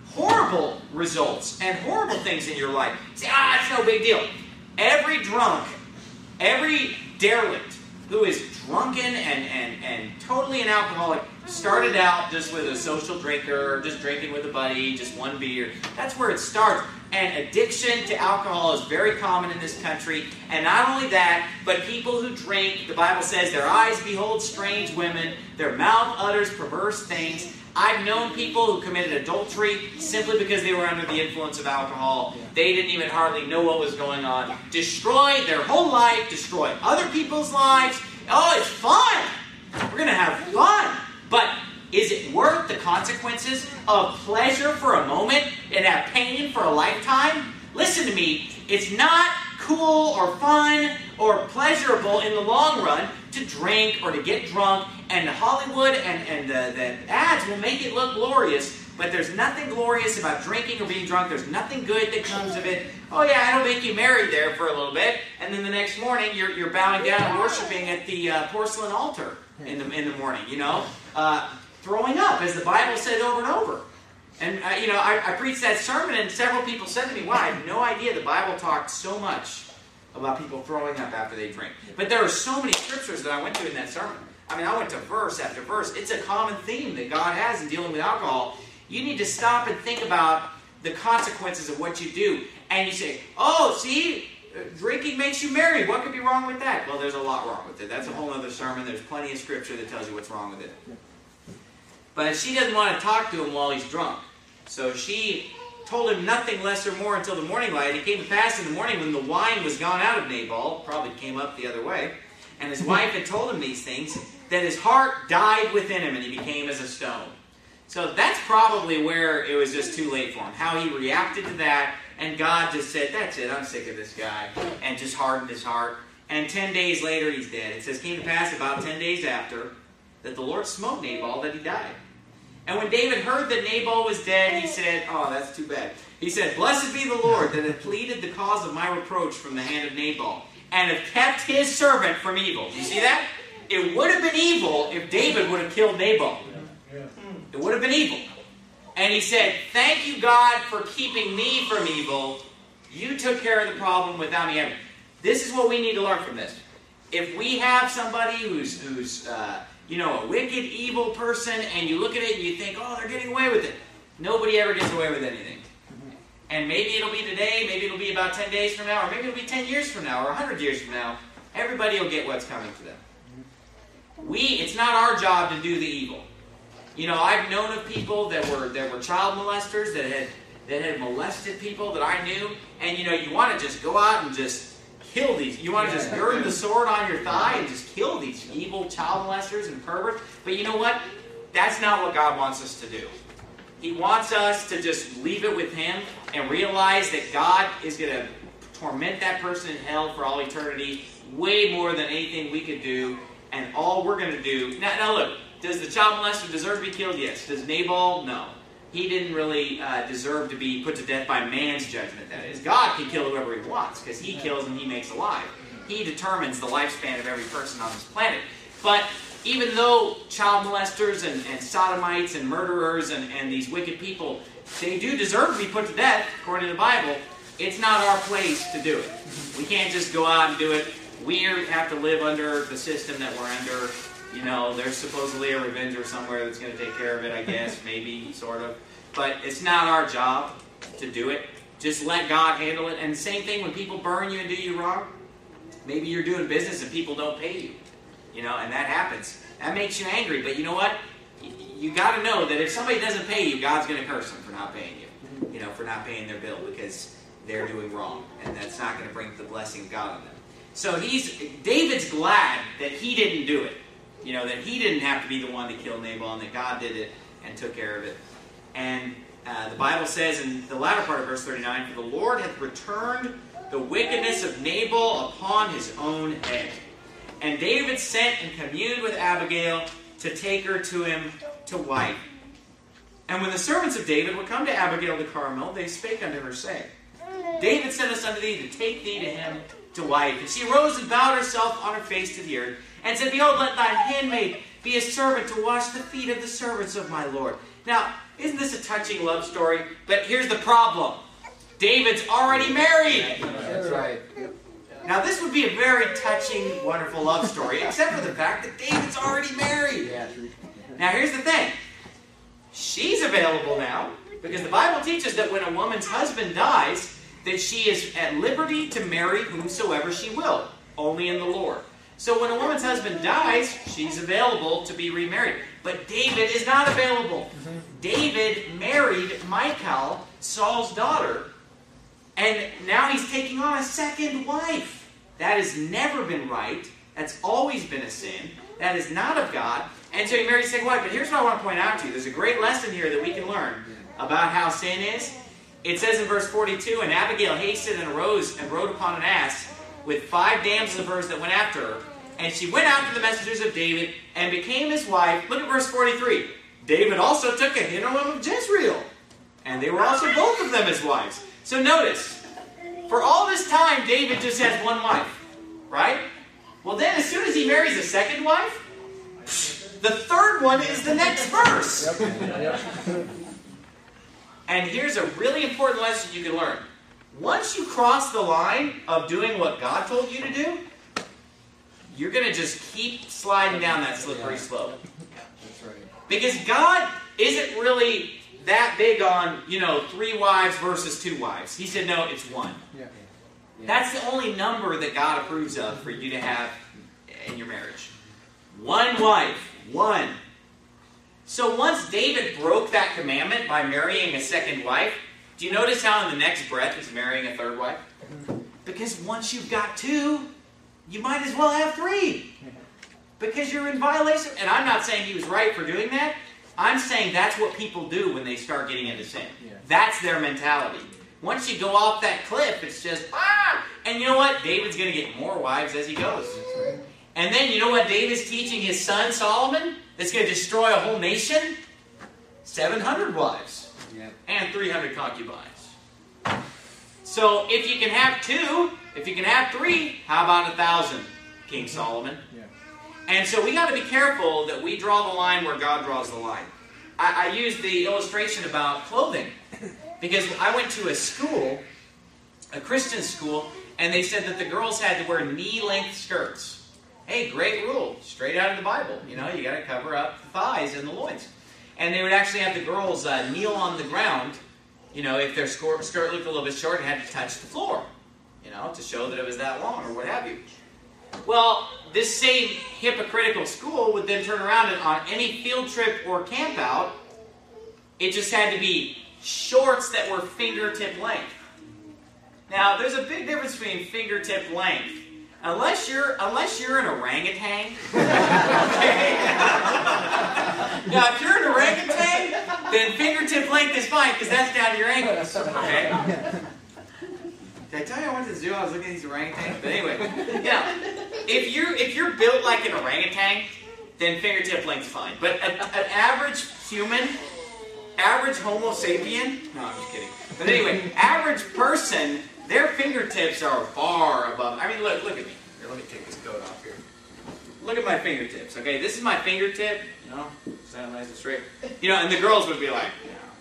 results and horrible things in your life. You say, it's no big deal. Every drunk, every derelict who is drunken and totally an alcoholic started out just with a social drinker, or just drinking with a buddy, just one beer. That's where it starts. And addiction to alcohol is very common in this country. And not only that, but people who drink, the Bible says, their eyes behold strange women, their mouth utters perverse things. I've known people who committed adultery simply because they were under the influence of alcohol. They didn't even hardly know what was going on. Destroyed their whole life, destroyed other people's lives. Oh, it's fun! We're going to have fun! But is it worth the consequences of pleasure for a moment and have pain for a lifetime? Listen to me, it's not cool or fun or pleasurable in the long run to drink or to get drunk, and Hollywood and the ads will make it look glorious, but there's nothing glorious about drinking or being drunk. There's nothing good that comes of it. Oh yeah, it'll make you merry there for a little bit, and then the next morning you're bowing down and worshiping at the porcelain altar in the morning, you know, throwing up, as the Bible says over and over. And I preached that sermon, and several people said to me, wow, I had no idea the Bible talked so much about people throwing up after they drink. But there are so many scriptures that I went to in that sermon. I mean, I went to verse after verse. It's a common theme that God has in dealing with alcohol. You need to stop and think about the consequences of what you do. And you say, oh, see, drinking makes you merry. What could be wrong with that? Well, there's a lot wrong with it. That's a whole other sermon. There's plenty of scripture that tells you what's wrong with it. But she doesn't want to talk to him while he's drunk. So she told him nothing less or more until the morning light. It came to pass in the morning when the wine was gone out of Nabal, probably came up the other way, and his wife had told him these things, that his heart died within him and he became as a stone. So that's probably where it was just too late for him, how he reacted to that, and God just said, that's it, I'm sick of this guy, and just hardened his heart. And 10 days later, he's dead. It says, came to pass about 10 days after, that the Lord smote Nabal, that he died. And when David heard that Nabal was dead, he said, oh, that's too bad. He said, blessed be the Lord that hath pleaded the cause of my reproach from the hand of Nabal, and hath kept his servant from evil. Do you see that? It would have been evil if David would have killed Nabal. It would have been evil. And he said, thank you, God, for keeping me from evil. You took care of the problem without me having. This is what we need to learn from this. If we have somebody who's a wicked, evil person, and you look at it and you think, oh, they're getting away with it. Nobody ever gets away with anything. And maybe it'll be today, maybe it'll be about 10 days from now, or maybe it'll be 10 years from now, or 100 years from now. Everybody will get what's coming to them. It's not our job to do the evil. You know, I've known of people that were child molesters that had molested people that I knew, and you want to just go out and just kill these. You want to just gird the sword on your thigh and just kill these evil child molesters and perverts. But you know what? That's not what God wants us to do. He wants us to just leave it with Him and realize that God is going to torment that person in hell for all eternity way more than anything we could do. And all we're going to do... Now look, does the child molester deserve to be killed? Yes. Does Nabal? No. He didn't really deserve to be put to death by man's judgment, that is. God can kill whoever He wants, because He kills and He makes alive. He determines the lifespan of every person on this planet. But even though child molesters and sodomites and murderers and these wicked people, they do deserve to be put to death, according to the Bible, it's not our place to do it. We can't just go out and do it. we have to live under the system that we're under. You know, there's supposedly a revenger somewhere that's going to take care of it, I guess, maybe, sort of. But it's not our job to do it. Just let God handle it. And same thing when people burn you and do you wrong. Maybe you're doing business and people don't pay you. You know, and that happens. That makes you angry. But you know what? You got to know that if somebody doesn't pay you, God's going to curse them for not paying you. You know, for not paying their bill because they're doing wrong. And that's not going to bring the blessing of God on them. So David's glad that he didn't do it. You know, that he didn't have to be the one to kill Nabal and that God did it and took care of it. And the Bible says in the latter part of verse 39, "For the Lord hath returned the wickedness of Nabal upon his own head. And David sent and communed with Abigail to take her to him to wife. And when the servants of David were come to Abigail the Carmel, they spake unto her, saying, David sent us unto thee to take thee to him to wife. And she arose and bowed herself on her face to the earth, and said, Behold, let thine handmaid be a servant to wash the feet of the servants of my Lord." Now, isn't this a touching love story? But here's the problem. David's already married. That's right. Now, this would be a very touching, wonderful love story, except for the fact that David's already married. Now, here's the thing. She's available now, because the Bible teaches that when a woman's husband dies, that she is at liberty to marry whomsoever she will, only in the Lord. So when a woman's husband dies, she's available to be remarried. But David is not available. David married Michal, Saul's daughter, and now he's taking on a second wife. That has never been right. That's always been a sin. That is not of God. And so he married a second wife. But here's what I want to point out to you. There's a great lesson here that we can learn about how sin is. It says in verse 42, "And Abigail hasted and arose and rode upon an ass with 5 damsels of hers that went after her. And she went after the messengers of David and became his wife." Look at verse 43. "David also took Ahinoam of Jezreel, and they were also both of them his wives." So notice, for all this time, David just has one wife, right? Well then, as soon as he marries a second wife, the third one is the next verse. And here's a really important lesson you can learn. Once you cross the line of doing what God told you to do, you're going to just keep sliding down that slippery slope. That's right. Because God isn't really that big on, 3 wives versus 2 wives. He said, no, it's 1. Yeah. That's the only number that God approves of for you to have in your marriage. 1 wife. 1. So once David broke that commandment by marrying a second wife, do you notice how in the next breath he's marrying a third wife? Because once you've got 2, you might as well have 3. Because you're in violation. And I'm not saying he was right for doing that. I'm saying that's what people do when they start getting into sin. Yeah. That's their mentality. Once you go off that cliff, it's just, And you know what? David's going to get more wives as he goes. Right. And then you know what David's teaching his son Solomon? That's going to destroy a whole nation? 700 wives. Yeah. And 300 concubines. So if you can have 2, if you can have 3, how about 1,000, King Solomon? Yeah. And so we got to be careful that we draw the line where God draws the line. I used the illustration about clothing because I went to a school, a Christian school, and they said that the girls had to wear knee-length skirts. Hey, great rule, straight out of the Bible. You got to cover up the thighs and the loins. And they would actually have the girls kneel on the ground, if their skirt looked a little bit short and had to touch the floor, to show that it was that long or what have you. Well, this same hypocritical school would then turn around and on any field trip or camp out, it just had to be shorts that were fingertip length. Now, there's a big difference between fingertip length. Unless you're an orangutan. Okay? Now, if you're an orangutan, then fingertip length is fine because that's down to your ankles. Okay? Did I tell you I went to the zoo? I was looking at these orangutans. But anyway, if you're built like an orangutan, then fingertip length's fine. But an average human, average Homo sapien, no, I'm just kidding. But anyway, average person, their fingertips are far above. I mean, look at me. Here, let me take this coat off here. Look at my fingertips. Okay, this is my fingertip. Stand nice and straight. And the girls would be like, right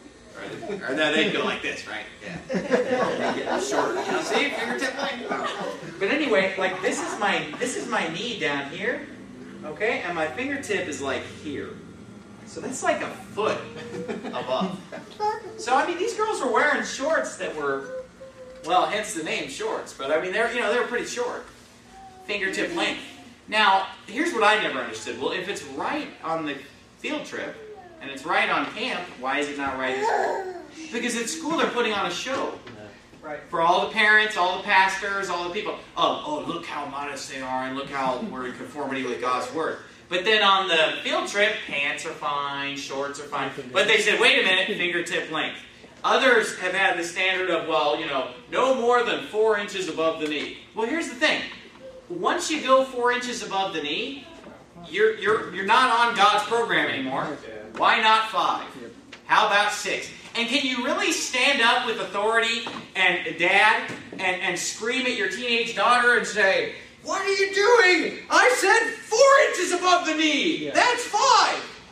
Or no, they'd go like this, right? Yeah. They get shorter. You know, see, fingertip length. But anyway, like this is my knee down here, okay, and my fingertip is like here. So that's like a foot above. So I mean, these girls were wearing shorts that were, well, hence the name shorts. But I mean, they're pretty short, fingertip length. Now, here's what I never understood. Well, if it's right on the field trip and it's right on camp, why is it not right at school? Because at school they're putting on a show. Right. For all the parents, all the pastors, all the people. Oh, look how modest they are, and look how we're in conformity with God's Word. But then on the field trip, pants are fine, shorts are fine. But they said, wait a minute, fingertip length. Others have had the standard of, well, no more than 4 inches above the knee. Well, here's the thing. Once you go 4 inches above the knee, you're not on God's program anymore. Why not 5? How about 6? And can you really stand up with authority and dad and scream at your teenage daughter and say, what are you doing? I said 4 inches above the knee. Yeah. That's 5.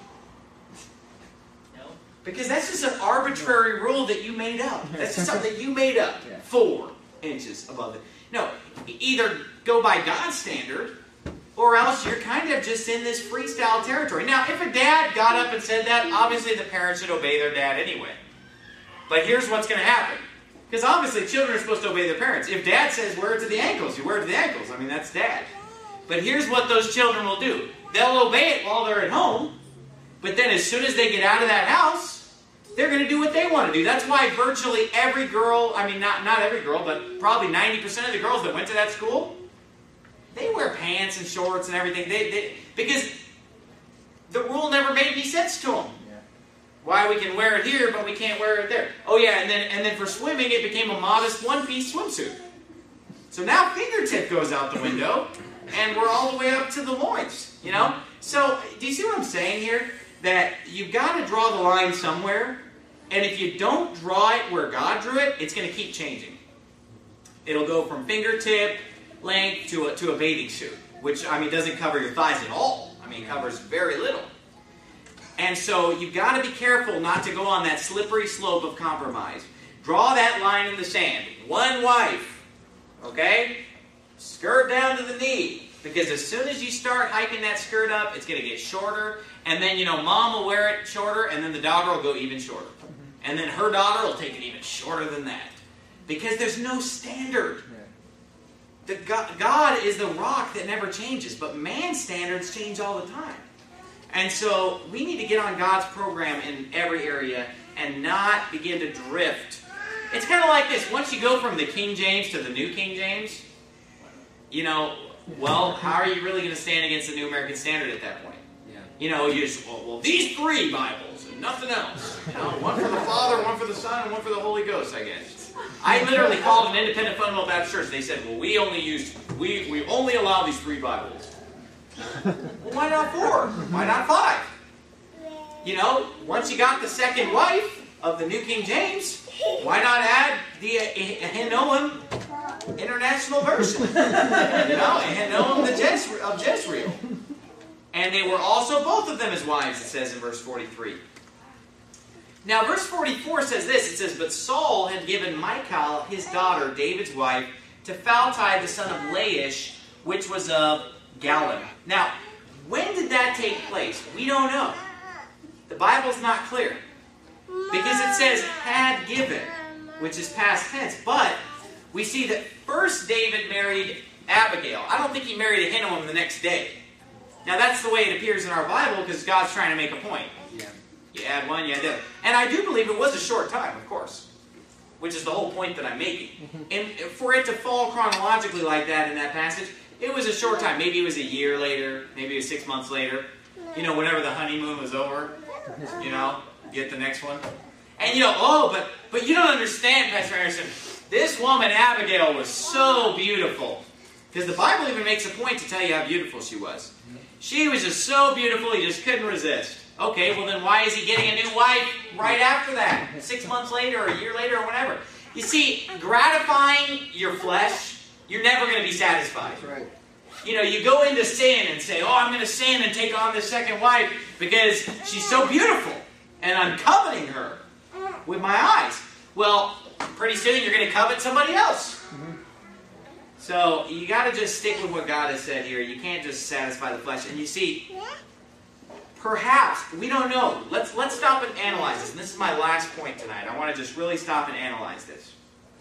No. Because that's just an arbitrary rule that you made up. That's just something that you made up. 4 inches above the knee. No, either go by God's standard, or else you're kind of just in this freestyle territory. Now, if a dad got up and said that, obviously the parents should obey their dad anyway. But here's what's going to happen. Because obviously children are supposed to obey their parents. If dad says wear it to the ankles, you wear it to the ankles. I mean, that's dad. But here's what those children will do. They'll obey it while they're at home, but then as soon as they get out of that house, they're going to do what they want to do. That's why virtually every girl, I mean, not every girl, but probably 90% of the girls that went to that school, they wear pants and shorts and everything. Because the rule never made any sense to them. Why we can wear it here, but we can't wear it there. Oh yeah, and then for swimming, it became a modest one-piece swimsuit. So now fingertip goes out the window, and we're all the way up to the loins. So do you see what I'm saying here? That you've got to draw the line somewhere, and if you don't draw it where God drew it, it's going to keep changing. It'll go from fingertip length to a bathing suit, which doesn't cover your thighs at all. It covers very little. And so you've got to be careful not to go on that slippery slope of compromise. Draw that line in the sand. One wife, okay? Skirt down to the knee. Because as soon as you start hiking that skirt up, it's going to get shorter. And then, mom will wear it shorter, and then the daughter will go even shorter. And then her daughter will take it even shorter than that. Because there's no standard. God is the rock that never changes, but man's standards change all the time. And so we need to get on God's program in every area and not begin to drift. It's kind of like this. Once you go from the King James to the New King James, well, how are you really going to stand against the New American Standard at that point? Yeah. You just, well, these 3 Bibles and nothing else. One for the Father, one for the Son, and one for the Holy Ghost, I guess. I literally called an independent fundamental Baptist church. They said, well, we only allow these 3 Bibles. Well, why not 4? Why not 5? Once you got the second wife of the New King James, why not add the Ahinoam International Version? Ahinoam of Jezreel. And they were also both of them as wives, it says in verse 43. Now, verse 44 says this. It says, but Saul had given Michal, his daughter, David's wife, to Phalti, the son of Laish, which was of Gallim. Now, when did that take place? We don't know. The Bible's not clear. Because it says, had given, which is past tense. But we see that first David married Abigail. I don't think he married Ahinoam the next day. Now, that's the way it appears in our Bible, because God's trying to make a point. Yeah. You add one, you add the other. And I do believe it was a short time, of course. Which is the whole point that I'm making. And for it to fall chronologically like that in that passage, it was a short time. Maybe it was a year later. Maybe it was 6 months later. Whenever the honeymoon was over. Get the next one. And but you don't understand, Pastor Anderson. This woman, Abigail, was so beautiful. Because the Bible even makes a point to tell you how beautiful she was. She was just so beautiful, he just couldn't resist. Okay, well then why is he getting a new wife right after that? 6 months later, or a year later, or whatever. You see, gratifying your flesh, you're never going to be satisfied. That's right. You go into sin and say, oh, I'm going to sin and take on this second wife because she's so beautiful, and I'm coveting her. with my eyes. Well, pretty soon you're going to covet somebody else. So you got to just stick with what God has said here. You can't just satisfy the flesh. And you see, perhaps, we don't know. Let's stop and analyze this. And this is my last point tonight. I want to just really stop and analyze this.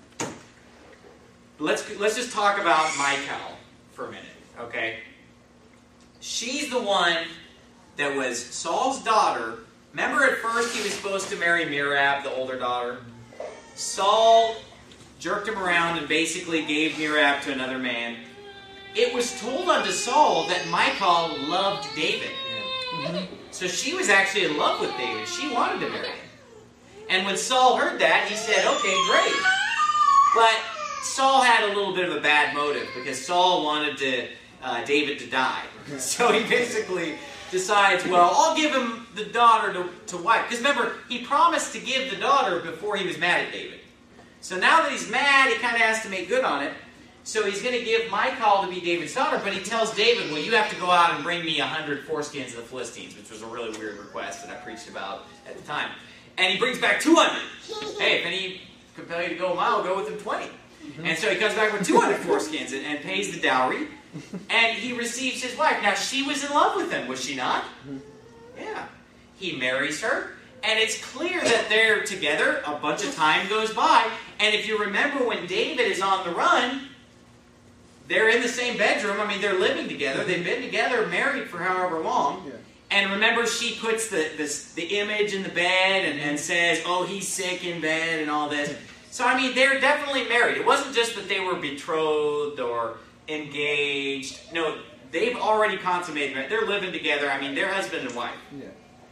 Let's just talk about Michal for a minute, okay? She's the one that was Saul's daughter. Remember at first he was supposed to marry Merab, the older daughter? Saul jerked him around and basically gave Merab to another man. It was told unto Saul that Michal loved David. So she was actually in love with David. She wanted to marry him. And when Saul heard that, he said, okay, great. But Saul had a little bit of a bad motive because Saul wanted David to die. So he basically decides, well, I'll give him the daughter to wife. Because remember, he promised to give the daughter before he was mad at David. So now that he's mad, he kind of has to make good on it. So he's going to give Michal to be David's daughter, but he tells David, well, you have to go out and bring me 100 foreskins of the Philistines, which was a really weird request that I preached about at the time. And he brings back 200. Hey, if any compel you to go a mile, go with him 20. And so he comes back with 200 foreskins and pays the dowry. And he receives his wife. Now, she was in love with him, was she not? Yeah. He marries her. And it's clear that they're together. A bunch of time goes by. And if you remember when David is on the run, they're in the same bedroom. I mean, they're living together. They've been together, married for however long. Yeah. And remember, she puts the image in the bed and says, oh, he's sick in bed and all this. So, I mean, they're definitely married. It wasn't just that they were betrothed or engaged. No, they've already consummated. They're living together. I mean, they're husband and wife. Yeah.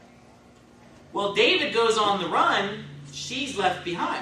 Well, David goes on the run. She's left behind.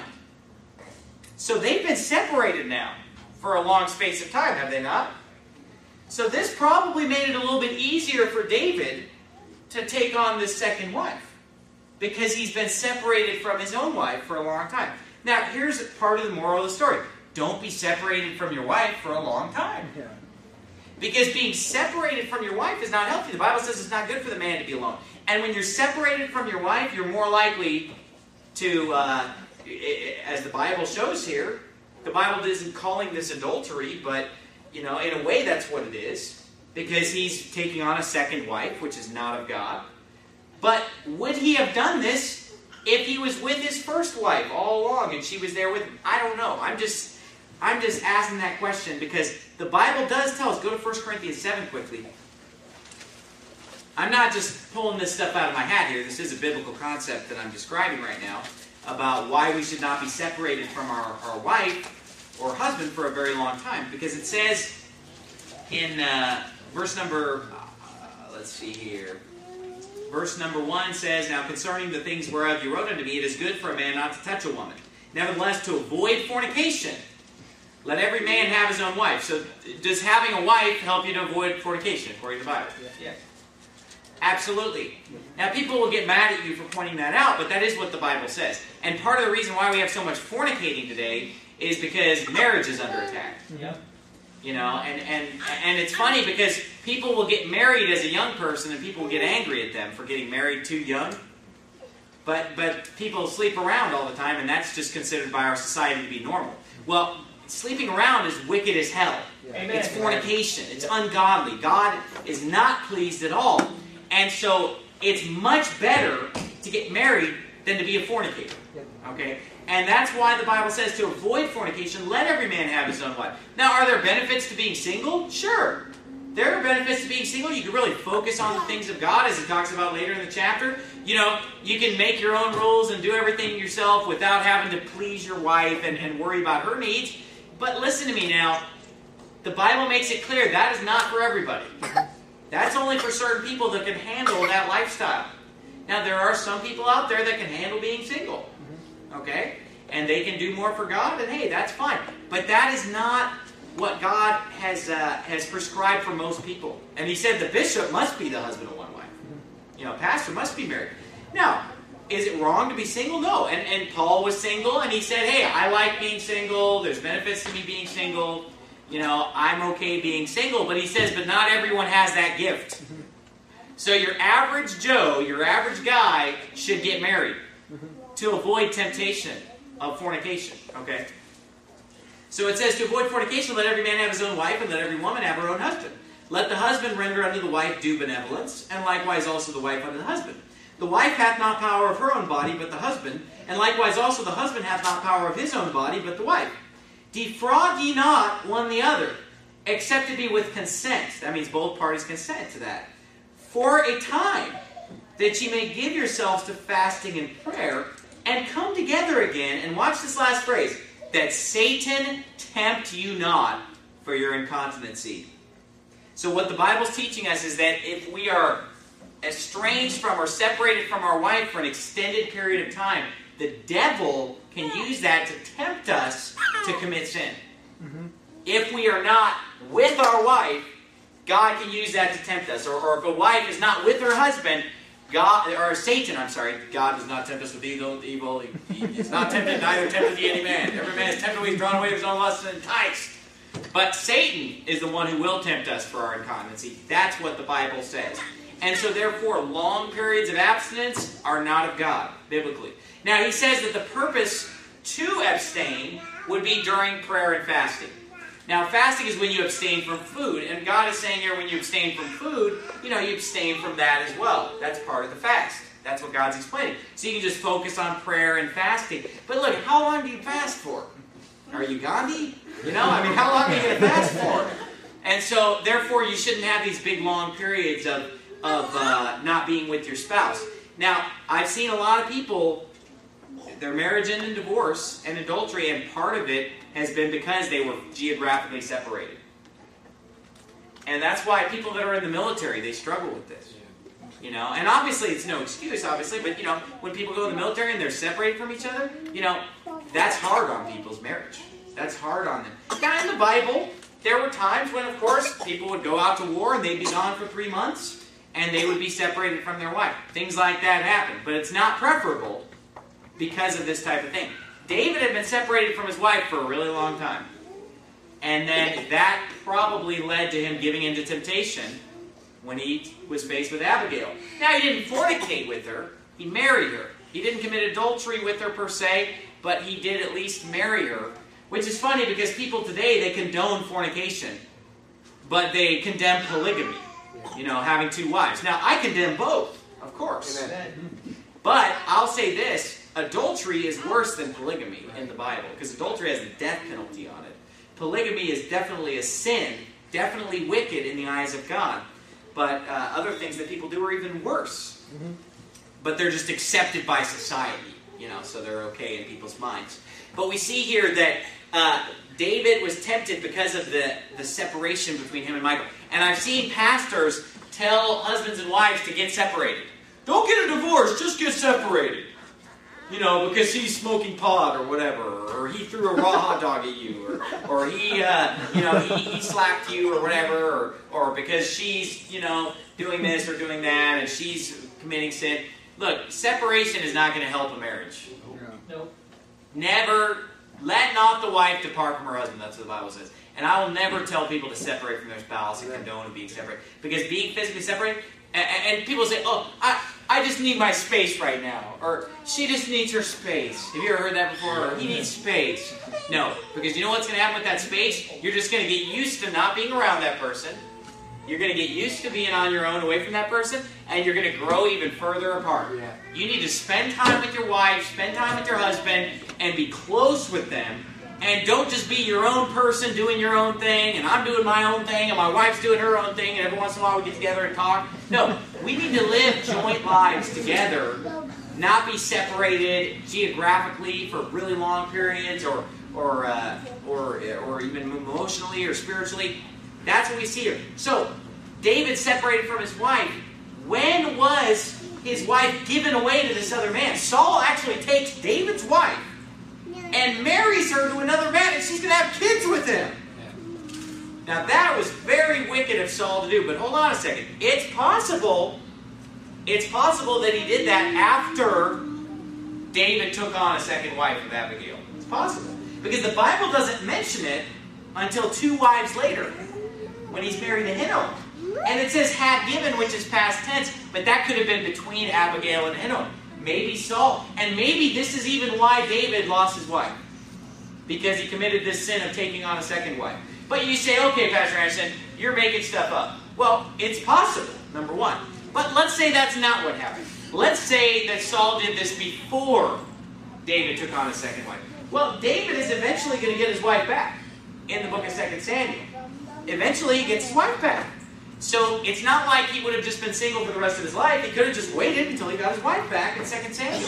So they've been separated now for a long space of time, have they not? So this probably made it a little bit easier for David to take on this second wife, because he's been separated from his own wife for a long time. Now, here's part of the moral of the story. Don't be separated from your wife for a long time. Yeah. Because being separated from your wife is not healthy. The Bible says it's not good for the man to be alone. And when you're separated from your wife, you're more likely to, as the Bible shows here, the Bible isn't calling this adultery, but, in a way that's what it is. Because he's taking on a second wife, which is not of God. But would he have done this if he was with his first wife all along and she was there with him? I don't know. I'm just asking that question because the Bible does tell us. Go to 1 Corinthians 7 quickly. I'm not just pulling this stuff out of my hat here. This is a biblical concept that I'm describing right now about why we should not be separated from our wife or husband for a very long time. Because it says in verse number, let's see here. Verse number 1 says, now concerning the things whereof you wrote unto me, it is good for a man not to touch a woman. Nevertheless, to avoid fornication, let every man have his own wife. So does having a wife help you to avoid fornication, according to the Bible? Yes. Absolutely. Now, people will get mad at you for pointing that out, but that is what the Bible says. And part of the reason why we have so much fornicating today is because marriage is under attack. Yep. And it's funny because people will get married as a young person and people will get angry at them for getting married too young. But people sleep around all the time, and that's just considered by our society to be normal. Well, sleeping around is wicked as hell. Yeah. It's fornication. It's ungodly. God is not pleased at all. And so it's much better to get married than to be a fornicator. Okay? And that's why the Bible says to avoid fornication, let every man have his own wife. Now, are there benefits to being single? Sure. There are benefits to being single. You can really focus on the things of God, as he talks about later in the chapter. You can make your own rules and do everything yourself without having to please your wife and worry about her needs. But listen to me now. The Bible makes it clear that is not for everybody. That's only for certain people that can handle that lifestyle. Now, there are some people out there that can handle being single. Okay? And they can do more for God, and hey, that's fine. But that is not what God has prescribed for most people. And he said the bishop must be the husband of one wife. Pastor must be married. Now, is it wrong to be single? No. And Paul was single, and he said, hey, I like being single. There's benefits to me being single. I'm okay being single. But he says, but not everyone has that gift. So your average Joe, your average guy, should get married. to avoid temptation of fornication. Okay? So it says, to avoid fornication, let every man have his own wife, and let every woman have her own husband. Let the husband render unto the wife due benevolence, and likewise also the wife unto the husband. The wife hath not power of her own body, but the husband, and likewise also the husband hath not power of his own body, but the wife. Defraud ye not one the other, except it be with consent. That means both parties consent to that. For a time, that ye may give yourselves to fasting and prayer, and come together again, and watch this last phrase, that Satan tempt you not for your incontinency. So what the Bible's teaching us is that if we are estranged from or separated from our wife for an extended period of time, the devil can use that to tempt us to commit sin. Mm-hmm. If we are not with our wife, God can use that to tempt us. Or if a wife is not with her husband, Satan does not tempt us with evil. He is not tempted, neither tempteth ye any man. Every man is tempted when he is drawn away of his own lust and enticed. But Satan is the one who will tempt us for our incontinency. That's what the Bible says. And so therefore, long periods of abstinence are not of God, biblically. Now, he says that the purpose to abstain would be during prayer and fasting. Now, fasting is when you abstain from food. And God is saying here, when you abstain from food, you abstain from that as well. That's part of the fast. That's what God's explaining. So you can just focus on prayer and fasting. But look, how long do you fast for? Are you Gandhi? How long are you going to fast for? And so, therefore, you shouldn't have these big, long periods of not being with your spouse. Now, I've seen a lot of people, their marriage ended in divorce and adultery, and part of it has been because they were geographically separated. And that's why people that are in the military, they struggle with this. And obviously it's no excuse, obviously, but when people go in the military and they're separated from each other, that's hard on people's marriage. That's hard on them. Now, in the Bible, there were times when, of course, people would go out to war and they'd be gone for 3 months, and they would be separated from their wife. Things like that happen, but it's not preferable because of this type of thing. David had been separated from his wife for a really long time. And then that probably led to him giving into temptation when he was faced with Abigail. Now, he didn't fornicate with her. He married her. He didn't commit adultery with her per se, but he did at least marry her. Which is funny because people today, they condone fornication, but they condemn polygamy. Having 2 wives. Now, I condemn both, of course. Amen. But I'll say this. Adultery is worse than polygamy in the Bible, because adultery has a death penalty on it. Polygamy is definitely a sin, definitely wicked in the eyes of God. But other things that people do are even worse. Mm-hmm. But they're just accepted by society, so they're okay in people's minds. But we see here that David was tempted because of the separation between him and Michal. And I've seen pastors tell husbands and wives to get separated. Don't get a divorce, just get separated. Because he's smoking pot or whatever, or he threw a raw hot dog at you, or he slapped you or whatever, or because she's, doing this or doing that, and she's committing sin. Look, separation is not going to help a marriage. Nope. Never, let not the wife depart from her husband, that's what the Bible says. And I will never tell people to separate from their spouse and condone being separated. Because being physically separated, and people say, oh, I just need my space right now. Or, she just needs her space. Have you ever heard that before? Or, he needs space. No, because you know what's going to happen with that space? You're just going to get used to not being around that person. You're going to get used to being on your own away from that person. And you're going to grow even further apart. Yeah. You need to spend time with your wife, spend time with your husband, and be close with them. And don't just be your own person doing your own thing, and I'm doing my own thing, and my wife's doing her own thing, and every once in a while we get together and talk. No, we need to live joint lives together, not be separated geographically for really long periods, or even emotionally or spiritually. That's what we see here. So, David separated from his wife. When was his wife given away to this other man? Saul actually takes David's wife and marries her to another man, and she's going to have kids with him. Now that was very wicked of Saul to do, but hold on a second. It's possible that he did that after David took on a second wife of Abigail. It's possible. Because the Bible doesn't mention it until 2 wives later, when he's married Ahinoam. And it says had given, which is past tense, but that could have been between Abigail and Ahinoam. Maybe Saul. And maybe this is even why David lost his wife. Because he committed this sin of taking on a second wife. But you say, okay, Pastor Anderson, you're making stuff up. Well, it's possible, number one. But let's say that's not what happened. Let's say that Saul did this before David took on a second wife. Well, David is eventually going to get his wife back in the book of 2 Samuel. Eventually he gets his wife back. So it's not like he would have just been single for the rest of his life. He could have just waited until he got his wife back in 2 Samuel.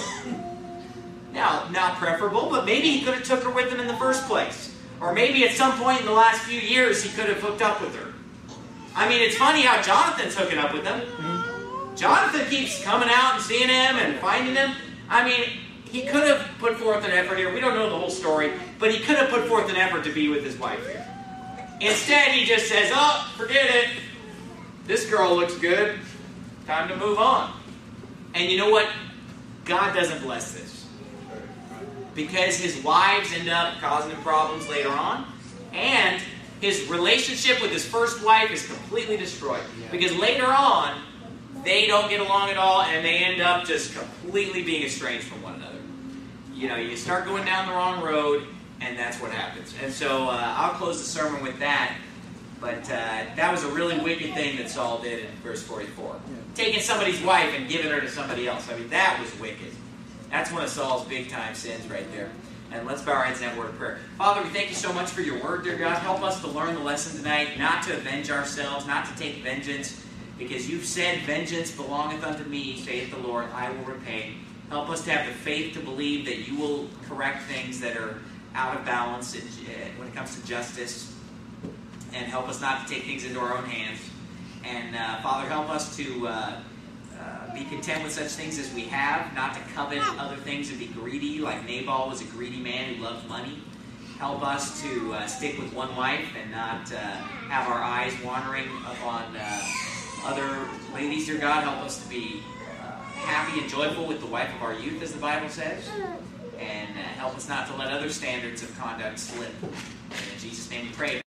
Now, not preferable, but maybe he could have took her with him in the first place. Or maybe at some point in the last few years he could have hooked up with her. I mean, it's funny how Jonathan's hooking up with them. Jonathan keeps coming out and seeing him and finding him. I mean, he could have put forth an effort here. We don't know the whole story, but he could have put forth an effort to be with his wife here. Instead, he just says, oh, forget it. This girl looks good. Time to move on. And you know what? God doesn't bless this. Because his wives end up causing him problems later on. And his relationship with his first wife is completely destroyed. Because later on, they don't get along at all, and they end up just completely being estranged from one another. You know, you start going down the wrong road, and that's what happens. And so I'll close the sermon with that. But that was a really wicked thing that Saul did in verse 44. Taking somebody's wife and giving her to somebody else. I mean, that was wicked. That's one of Saul's big-time sins right there. And let's bow our heads in that word of prayer. Father, we thank you so much for your word, dear God. Help us to learn the lesson tonight, not to avenge ourselves, not to take vengeance, because you've said, vengeance belongeth unto me, saith the Lord, I will repay. Help us to have the faith to believe that you will correct things that are out of balance when it comes to justice. And help us not to take things into our own hands. And Father, help us to be content with such things as we have, not to covet other things and be greedy, like Nabal was a greedy man who loved money. Help us to stick with one wife and not have our eyes wandering upon other ladies, dear God. Help us to be happy and joyful with the wife of our youth, as the Bible says. And help us not to let other standards of conduct slip. And in Jesus' name we pray.